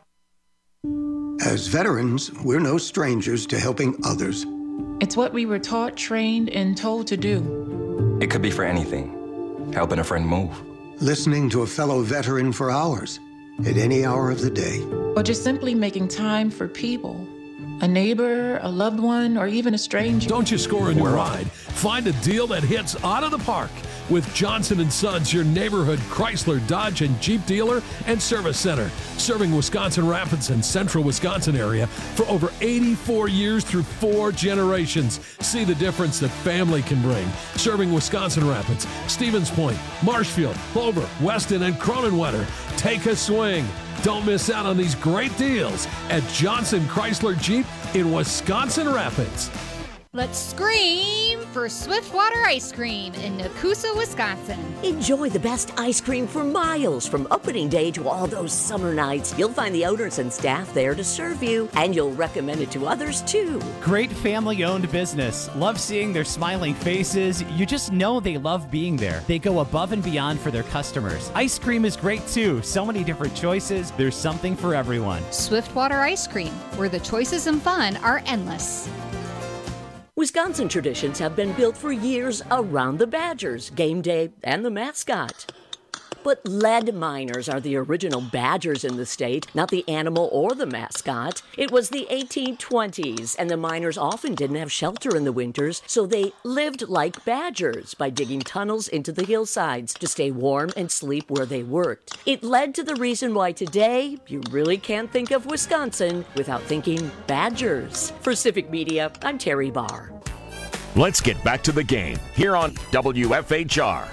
As veterans, we're no strangers to helping others.
It's what we were taught, trained, and told to do.
It could be for anything. Helping a friend move.
Listening to a fellow veteran for hours, at any hour of the day.
Or just simply making time for people. A neighbor, a loved one, or even a stranger.
Don't you score a new ride? Find a deal that hits out of the park with Johnson and Sons, your neighborhood Chrysler, Dodge, and Jeep dealer and service center. Serving Wisconsin Rapids and central Wisconsin area for over eighty-four years through four generations. See the difference that family can bring. Serving Wisconsin Rapids, Stevens Point, Marshfield, Clover, Weston, and Cronenwetter. Take a swing. Don't miss out on these great deals at Johnson Chrysler Jeep in Wisconsin Rapids.
Let's scream for Swiftwater Ice Cream in Nakusa, Wisconsin.
Enjoy the best ice cream for miles from opening day to all those summer nights. You'll find the owners and staff there to serve you, and you'll recommend it to others too.
Great family-owned business. Love seeing their smiling faces. You just know they love being there. They go above and beyond for their customers. Ice cream is great too. So many different choices. There's something for everyone.
Swiftwater Ice Cream, where the choices and fun are endless.
Wisconsin traditions have been built for years around the Badgers, game day, and the mascot. But lead miners are the original Badgers in the state, not the animal or the mascot. It was the eighteen twenties, and the miners often didn't have shelter in the winters, so they lived like badgers by digging tunnels into the hillsides to stay warm and sleep where they worked. It led to the reason why today you really can't think of Wisconsin without thinking Badgers. For Civic Media, I'm Terry Barr.
Let's get back to the game here on W F H R.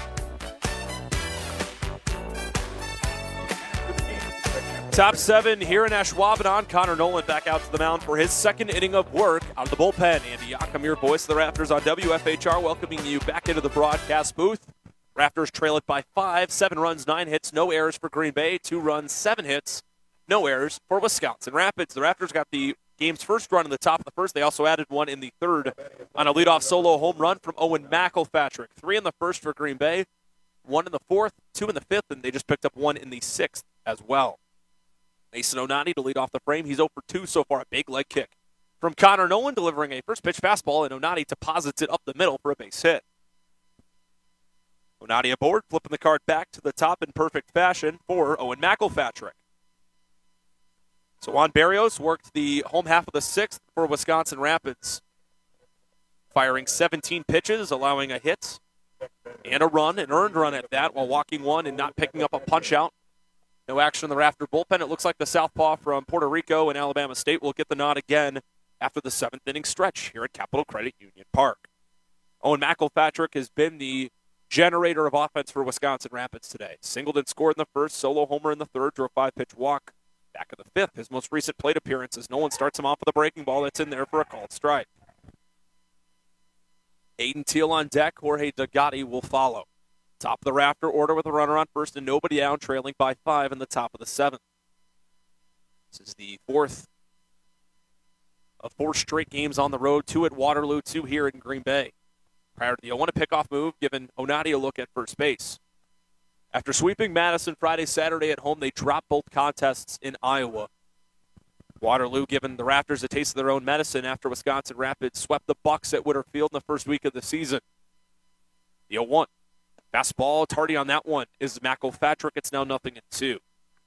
Top seven here in Ashwaubenon. Connor Nolan back out to the mound for his second inning of work out of the bullpen. Andy Yochem, your voice of the Rafters on W F H R, welcoming you back into the broadcast booth. Rafters trail it by five, seven runs, nine hits, no errors for Green Bay, two runs, seven hits, no errors for Wisconsin Rapids. The Rafters got the game's first run in the top of the first. They also added one in the third on a leadoff solo home run from Owen McElpatrick. Three in the first for Green Bay, one in the fourth, two in the fifth, and they just picked up one in the sixth as well. Mason Onati to lead off the frame. He's oh for two so far. A big leg kick from Connor Nolan, delivering a first pitch fastball, and Onati deposits it up the middle for a base hit. Onati aboard, flipping the card back to the top in perfect fashion for Owen McElpatrick. So Juan Berrios worked the home half of the sixth for Wisconsin Rapids, firing seventeen pitches, allowing a hit and a run, an earned run at that, while walking one and not picking up a punch-out. No action in the Rafter bullpen. It looks like the southpaw from Puerto Rico and Alabama State will get the nod again after the seventh inning stretch here at Capital Credit Union Park. Owen McElpatrick has been the generator of offense for Wisconsin Rapids today. Singled and scored in the first, solo homer in the third, drew a five-pitch walk back in the fifth. His most recent plate appearances, Nolan starts him off with a breaking ball that's in there for a called strike. Aiden Teal on deck. Jorge Degatti will follow. Top of the Rafter order with a runner on first and nobody down, trailing by five in the top of the seventh. This is the fourth of four straight games on the road, two at Waterloo, two here in Green Bay. Prior to the oh one pickoff move, giving Onati a look at first base. After sweeping Madison Friday, Saturday at home, they dropped both contests in Iowa. Waterloo giving the Raptors a taste of their own medicine after Wisconsin Rapids swept the Bucks at Witter Field in the first week of the season. The oh one. Fastball, tardy on that one is McElpatrick. It's now nothing and two.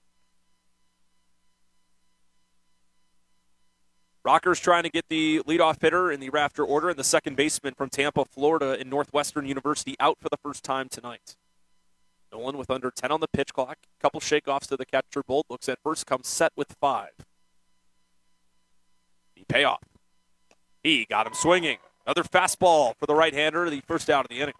Rockers trying to get the leadoff hitter in the Rafter order and the second baseman from Tampa, Florida in Northwestern University out for the first time tonight. Nolan with under ten on the pitch clock. Couple shakeoffs to the catcher. Bolt looks at first, comes set with five. The payoff. He got him swinging. Another fastball for the right-hander, the first out of the inning.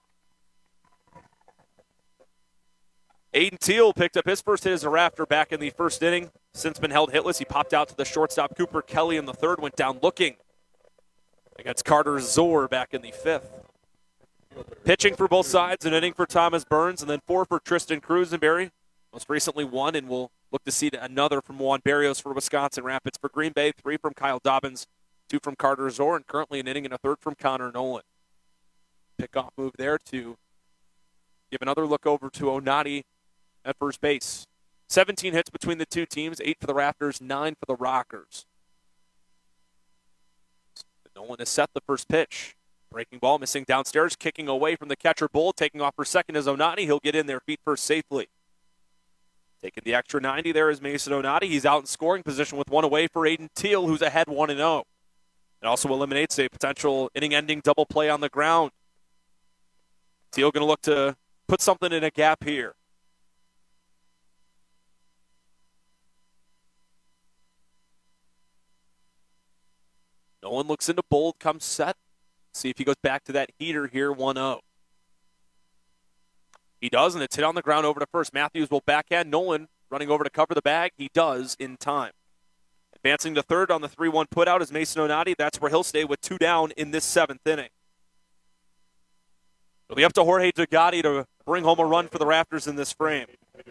Aiden Teal picked up his first hit as a Rafter back in the first inning. Since been held hitless, he popped out to the shortstop. Cooper Kelly in the third went down looking against Carter Zor back in the fifth. Pitching for both sides, an inning for Thomas Burns, and then four for Tristan Cruzenberry. Most recently one, and we'll look to see another from Juan Barrios for Wisconsin Rapids. For Green Bay, three from Kyle Dobbins, two from Carter Zor, and currently an inning and a third from Connor Nolan. Pickoff move there to give another look over to Onati at first base. seventeen hits between the two teams, eight for the Raptors, nine for the Rockers. Nolan has set the first pitch. Breaking ball, missing downstairs, kicking away from the catcher Bull. Taking off for second is Onati. He'll get in there, feet first safely. Taking the extra ninety there is Mason Onati. He's out in scoring position with one away for Aiden Teal, who's ahead one and oh. It also eliminates a potential inning-ending double play on the ground. Teal going to look to put something in a gap here. Nolan looks into Bold, comes set. See if he goes back to that heater here, one oh. He does, and it's hit on the ground over to first. Matthews will backhand. Nolan running over to cover the bag. He does in time. Advancing to third on the three one putout is Mason Onati. That's where he'll stay with two down in this seventh inning. It'll be up to Jorge Degatti to bring home a run for the Raptors in this frame.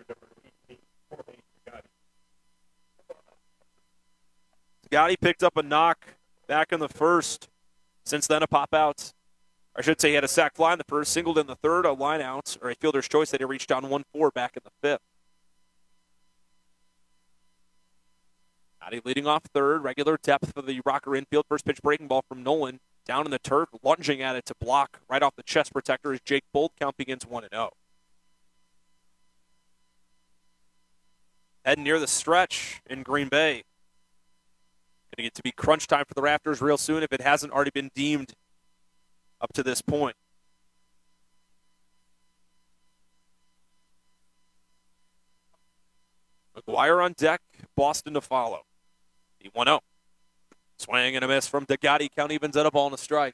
Degatti picked up a knock back in the first. Since then, a pop out. I should say he had a sac fly in the first, singled in the third, a line out, or a fielder's choice that he reached down one four back in the fifth. Degatti leading off third, regular depth for the Rocker infield. First pitch breaking ball from Nolan. Down in the turf, lunging at it to block right off the chest protector as Jake Bolt. Count begins one and oh. Heading near the stretch in Green Bay. Going to get to be crunch time for the Raptors real soon if it hasn't already been deemed up to this point. McGuire on deck, Boston to follow. The one oh. Swing and a miss from Degatti. Count evens at a ball and a strike.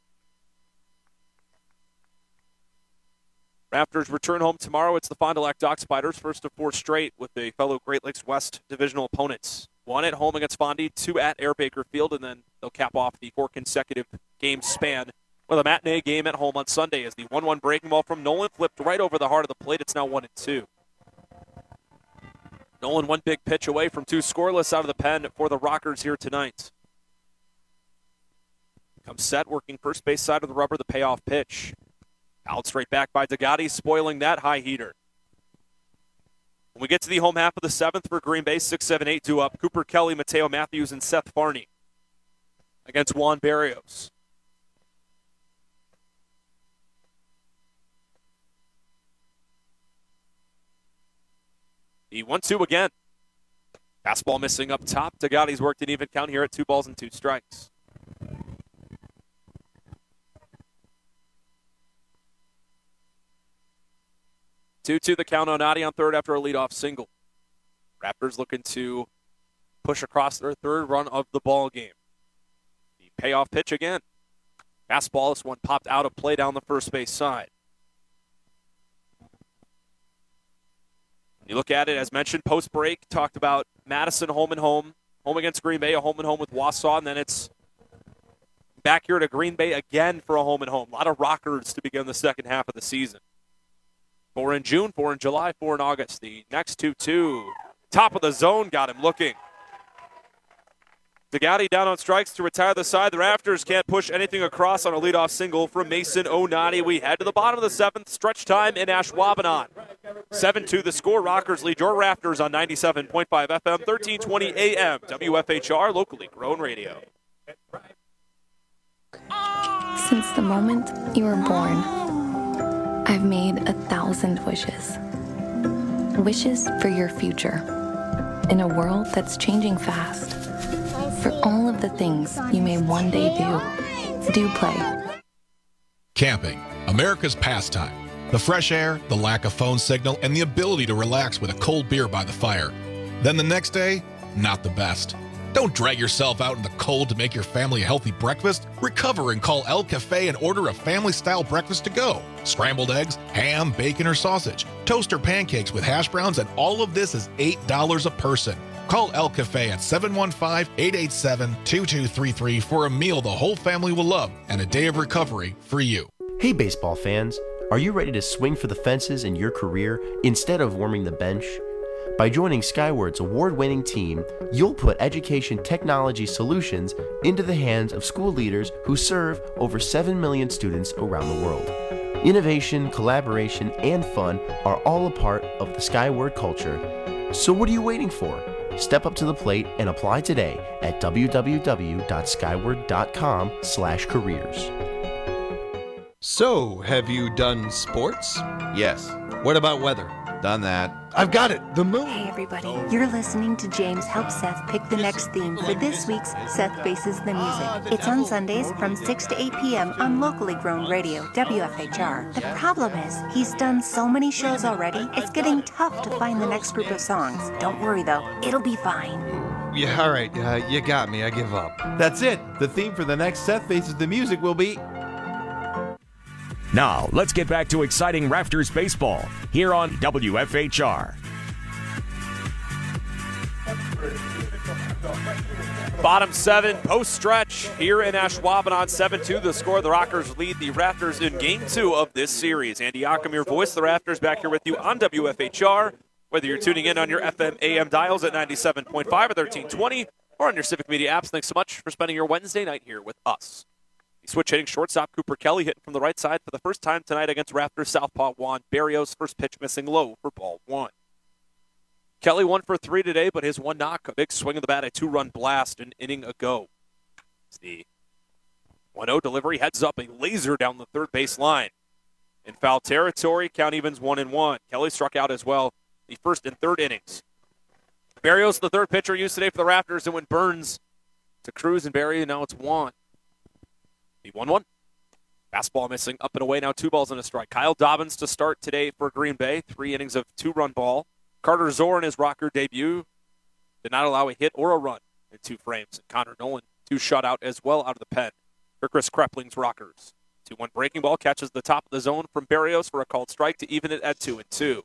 Raptors return home tomorrow. It's the Fond du Lac Dock Spiders, first of four straight with the fellow Great Lakes West divisional opponents. One at home against Fondy, two at Air Baker Field, and then they'll cap off the four consecutive game span with a matinee game at home on Sunday as the one one breaking ball from Nolan flipped right over the heart of the plate. It's now one and two. Nolan one big pitch away from two scoreless out of the pen for the Rockers here tonight. Comes set, working first base side of the rubber, the payoff pitch. Out straight back by Degatti, spoiling that high heater. When we get to the home half of the seventh for Green Bay, six seven eight due up. Cooper Kelly, Mateo Matthews, and Seth Farney against Juan Barrios. The one two again. Fastball missing up top. Degatti's worked an even count here at two balls and two strikes. two two the count on Onati on third after a leadoff single. Raptors looking to push across their third run of the ball game. The payoff pitch again. Fastball, this one popped out of play down the first base side. You look at it, as mentioned, post-break, talked about Madison home and home, home against Green Bay, a home and home with Wausau, and then it's back here to Green Bay again for a home and home. A lot of Rockers to begin the second half of the season. Four in June, four in July, four in August. The next two two. Top of the zone got him looking. Degatti down on strikes to retire the side. The Rafters can't push anything across on a leadoff single from Mason Onati. We head to the bottom of the seventh. Stretch time in Ashwaubenon. seven two the score. Rockers lead your Rafters on ninety-seven point five F M, thirteen twenty A M. W F H R, locally grown radio.
Since the moment you were born, I've made a thousand wishes. Wishes for your future. In a world that's changing fast. For all of the things you may one day do, do play.
Camping, America's pastime. The fresh air, the lack of phone signal, and the ability to relax with a cold beer by the fire. Then the next day, not the best. Don't drag yourself out in the cold to make your family a healthy breakfast. Recover and call El Cafe and order a family-style breakfast to go. Scrambled eggs, ham, bacon, or sausage, toaster pancakes with hash browns, and all of this is eight dollars a person. Call El Cafe at seven one five, eight eight seven, two two three three for a meal the whole family will love and a day of recovery for you.
Hey, baseball fans. Are you ready to swing for the fences in your career instead of warming the bench? By joining Skyward's award-winning team, you'll put education technology solutions into the hands of school leaders who serve over seven million students around the world. Innovation, collaboration, and fun are all a part of the Skyward culture. So what are you waiting for? Step up to the plate and apply today at w w w dot skyward dot com slash careers.
So, have you done sports?
Yes.
What about weather?
Done that.
I've got it. The moon.
Hey, everybody. You're listening to James help Seth pick the next theme for this week's Seth Faces the Music. It's on Sundays from six to eight p.m. on locally grown radio, W F H R. The problem is, he's done so many shows already, it's getting tough to find the next group of songs. Don't worry, though. It'll be fine.
Yeah, all right. Uh, you got me. I give up.
That's it. The theme for the next Seth Faces the Music will be...
Now, let's get back to exciting Rafters baseball here on W F H R.
Bottom seven, post stretch here in Ashwaubenon, seven two the score. The Rockers lead the Rafters in game two of this series. Andy Ockham, your voice, the Rafters, back here with you on W F H R. Whether you're tuning in on your F M A M dials at ninety-seven point five or thirteen twenty or on your Civic Media apps, thanks so much for spending your Wednesday night here with us. Switch hitting shortstop Cooper Kelly hitting from the right side for the first time tonight against Raptors southpaw Juan Berrios. First pitch missing low for ball one. Kelly one for three today, but his one knock, a big swing of the bat, a two-run blast an inning ago. It's the one oh delivery, heads up, a laser down the third base line. In foul territory, count evens one and one. Kelly struck out as well the first and third innings. Berrios, the third pitcher used today for the Raptors, and when Burns to Cruz and Barry, now it's Juan. The one one. Fastball missing, up and away, now two balls and a strike. Kyle Dobbins to start today for Green Bay. Three innings of two-run ball. Carter Zorn, his rocker debut, did not allow a hit or a run in two frames. And Connor Nolan, two shutout as well out of the pen for Chris Krepling's Rockers. two one breaking ball catches the top of the zone from Berrios for a called strike to even it at two and two.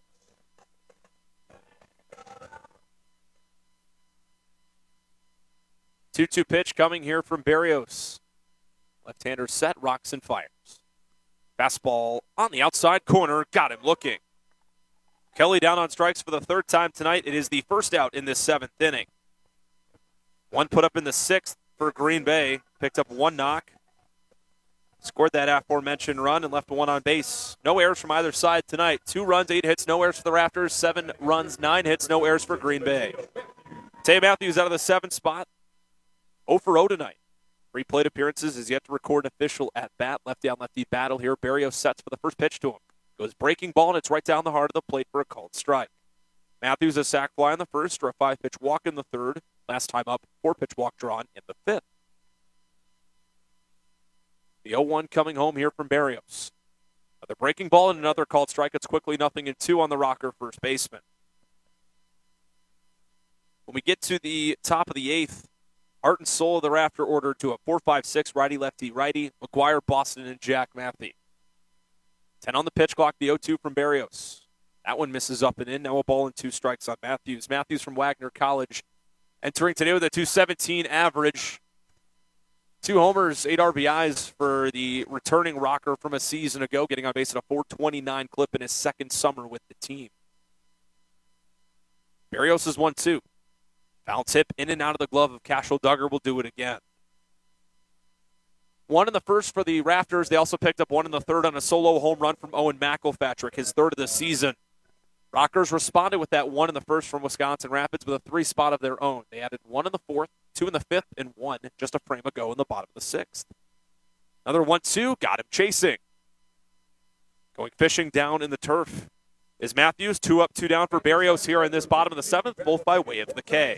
two two pitch coming here from Berrios. Left-hander set, rocks and fires. Fastball on the outside corner, got him looking. Kelly down on strikes for the third time tonight. It is the first out in this seventh inning. One put up in the sixth for Green Bay. Picked up one knock. Scored that aforementioned run and left one on base. No errors from either side tonight. Two runs, eight hits, no errors for the Raptors. Seven runs, nine hits, no errors for Green Bay. Tay Matthews out of the seventh spot. oh for oh tonight. Three plate appearances, is yet to record an official at bat. Lefty on lefty battle here. Berrios sets for the first pitch to him. Goes breaking ball, and it's right down the heart of the plate for a called strike. Matthews a sac fly in the first, or a five-pitch walk in the third. Last time up, four-pitch walk drawn in the fifth. The oh one coming home here from Berrios. Another breaking ball and another called strike. It's quickly nothing and two on the rocker first baseman. When we get to the top of the eighth, heart and soul of the Rafter order to a four five six righty-lefty righty, McGuire, Boston, and Jack Matthew. ten on the pitch clock, the oh two from Berrios. That one misses up and in. Now a ball and two strikes on Matthews. Matthews from Wagner College entering today with a two seventeen average. Two homers, eight R B Is for the returning rocker from a season ago, getting on base at a four twenty-nine clip in his second summer with the team. Berrios is one two. Foul tip in and out of the glove of Cashel Duggar will do it again. One in the first for the Raptors. They also picked up one in the third on a solo home run from Owen McElpatrick, his third of the season. Rockers responded with that one in the first from Wisconsin Rapids with a three spot of their own. They added one in the fourth, two in the fifth, and one just a frame ago in the bottom of the sixth. Another one two, got him chasing. Going fishing down in the turf is Matthews. Two up, two down for Barrios here in this bottom of the seventh, both by way of the K.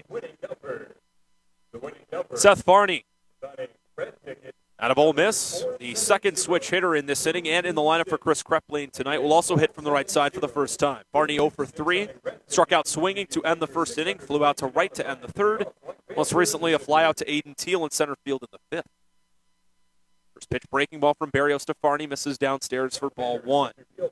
Seth Varney out of Ole Miss, the second switch hitter in this inning and in the lineup for Chris Krepling tonight, will also hit from the right side for the first time. Varney oh for three, struck out swinging to end the first inning, flew out to right to end the third. Most recently, a flyout to Aiden Teal in center field in the fifth. First pitch breaking ball from Barrios to Varney, misses downstairs for ball one.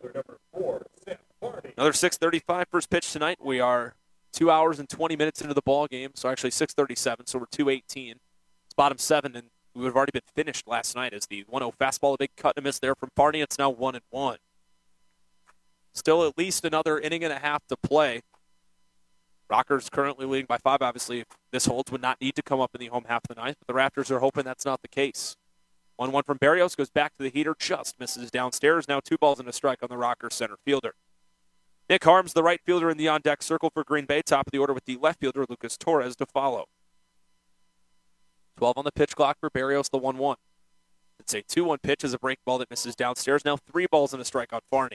Another six thirty-five first pitch tonight. We are two hours and twenty minutes into the ball game, so actually six thirty-seven, so we're two eighteen. It's bottom seven, and we would have already been finished last night as the one oh fastball, a big cut and a miss there from Varney. It's now one and one. Still at least another inning and a half to play. Rockers currently leading by five. Obviously, if this holds, would not need to come up in the home half of the ninth, but the Raptors are hoping that's not the case. one one from Barrios, goes back to the heater, just misses downstairs. Now two balls and a strike on the Rockers center fielder. Nick Harms, the right fielder in the on-deck circle for Green Bay, top of the order with the left fielder, Lucas Torres, to follow. twelve on the pitch clock for Barrios, the one one. It's a two one pitch as a break ball that misses downstairs. Now three balls and a strike on Varney.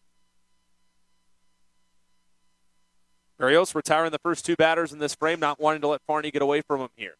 Barrios retiring the first two batters in this frame, not wanting to let Varney get away from him here.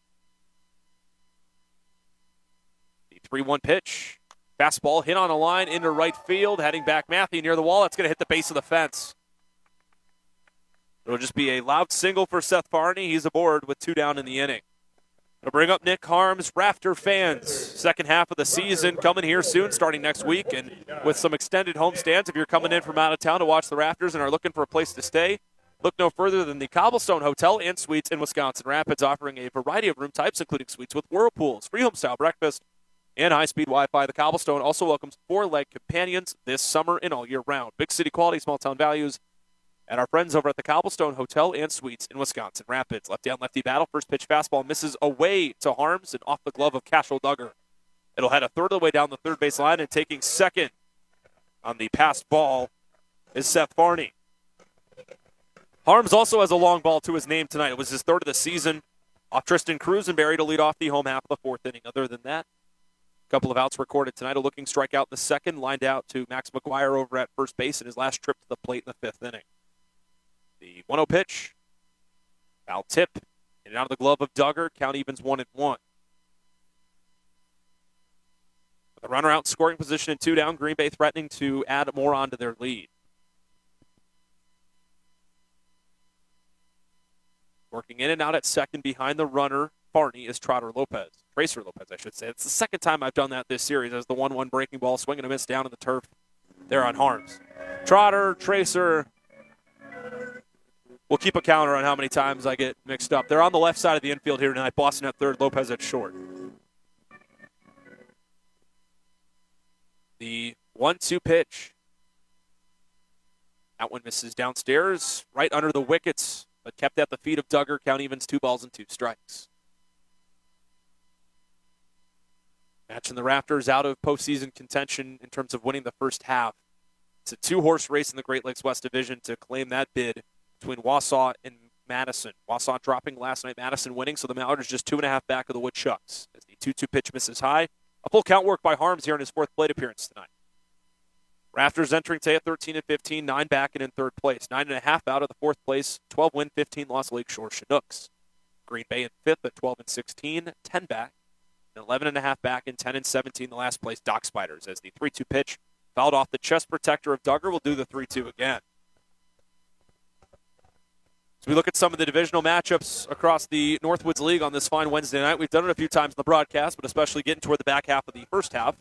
The three one pitch. Fastball hit on a line into right field, heading back Matthew near the wall. That's going to hit the base of the fence. It'll just be a loud single for Seth Varney. He's aboard with two down in the inning. It'll bring up Nick Harms, Rafter fans. Second half of the season coming here soon, starting next week, and with some extended homestands. If you're coming in from out of town to watch the Rafters and are looking for a place to stay, look no further than the Cobblestone Hotel and Suites in Wisconsin Rapids, offering a variety of room types, including suites with whirlpools, free home-style breakfast, and high-speed Wi-Fi. The Cobblestone also welcomes four-leg companions this summer and all year round. Big city quality, small-town values, and our friends over at the Cobblestone Hotel and Suites in Wisconsin Rapids. Lefty-on-lefty battle. First pitch fastball misses away to Harms and off the glove of Cashel Duggar. It'll head a third of the way down the third base line, and taking second on the passed ball is Seth Varney. Harms also has a long ball to his name tonight. It was his third of the season. Off Tristan Crusenberry to lead off the home half of the fourth inning. Other than that, a couple of outs recorded tonight. A looking strikeout in the second, lined out to Max McGuire over at first base in his last trip to the plate in the fifth inning. The one oh pitch, foul tip, in and out of the glove of Duggar. Count evens one and one. With a runner out in scoring position and two down, Green Bay threatening to add more onto their lead. Working in and out at second behind the runner, Varney, is Trotter Lopez. Tracer Lopez, I should say. It's the second time I've done that this series as the one one breaking ball, swinging a miss down in the turf there on Harms. Trotter, Tracer. We'll keep a counter on how many times I get mixed up. They're on the left side of the infield here tonight. Boston at third, Lopez at short. The one two pitch. That one misses downstairs, right under the wickets, but kept at the feet of Duggar. Count evens two balls and two strikes. Matching the Raptors out of postseason contention in terms of winning the first half. It's a two-horse race in the Great Lakes West Division to claim that bid between Wausau and Madison. Wausau dropping last night, Madison winning, so the Mallards just two and a half back of the Woodchucks as the two two pitch misses high. A full count work by Harms here in his fourth plate appearance tonight. Raptors entering today at thirteen and fifteen, nine back and in third place. Nine and a half out of the fourth place, twelve win, fifteen loss Lakeshore Chinooks. Green Bay in fifth at twelve and sixteen, ten back, and eleven and a half back and ten and seventeen the last place Dock Spiders as the three two pitch fouled off the chest protector of Duggar. Will do the three two again. As we look at some of the divisional matchups across the Northwoods League on this fine Wednesday night, we've done it a few times in the broadcast, but especially getting toward the back half of the first half.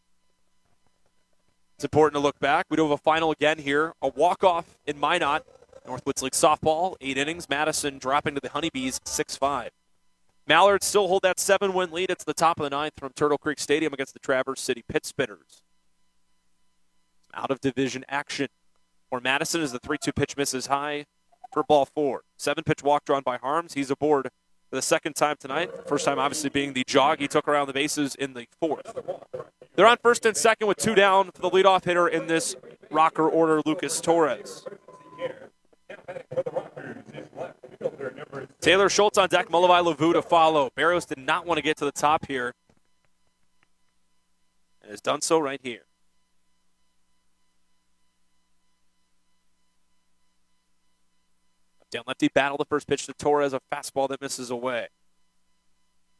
It's important to look back. We do have a final again here. A walk-off in Minot. Northwoods League softball, eight innings. Madison dropping to the Honeybees, six five. Mallards still hold that seven-win lead. It's the top of the ninth from Turtle Creek Stadium against the Traverse City Pit Spinners. Out of division action for Madison as the three two pitch misses high. for ball four. Seven-pitch walk drawn by Harms. He's aboard for the second time tonight. First time, obviously, being the jog he took around the bases in the fourth. They're on first and second with two down for the leadoff hitter in this rocker order, Lucas Torres. Taylor Schultz on deck, Mullivai Lavu to follow. Barrios did not want to get to the top here, and has done so right here. Down lefty battle, the first pitch to Torres, a fastball that misses away.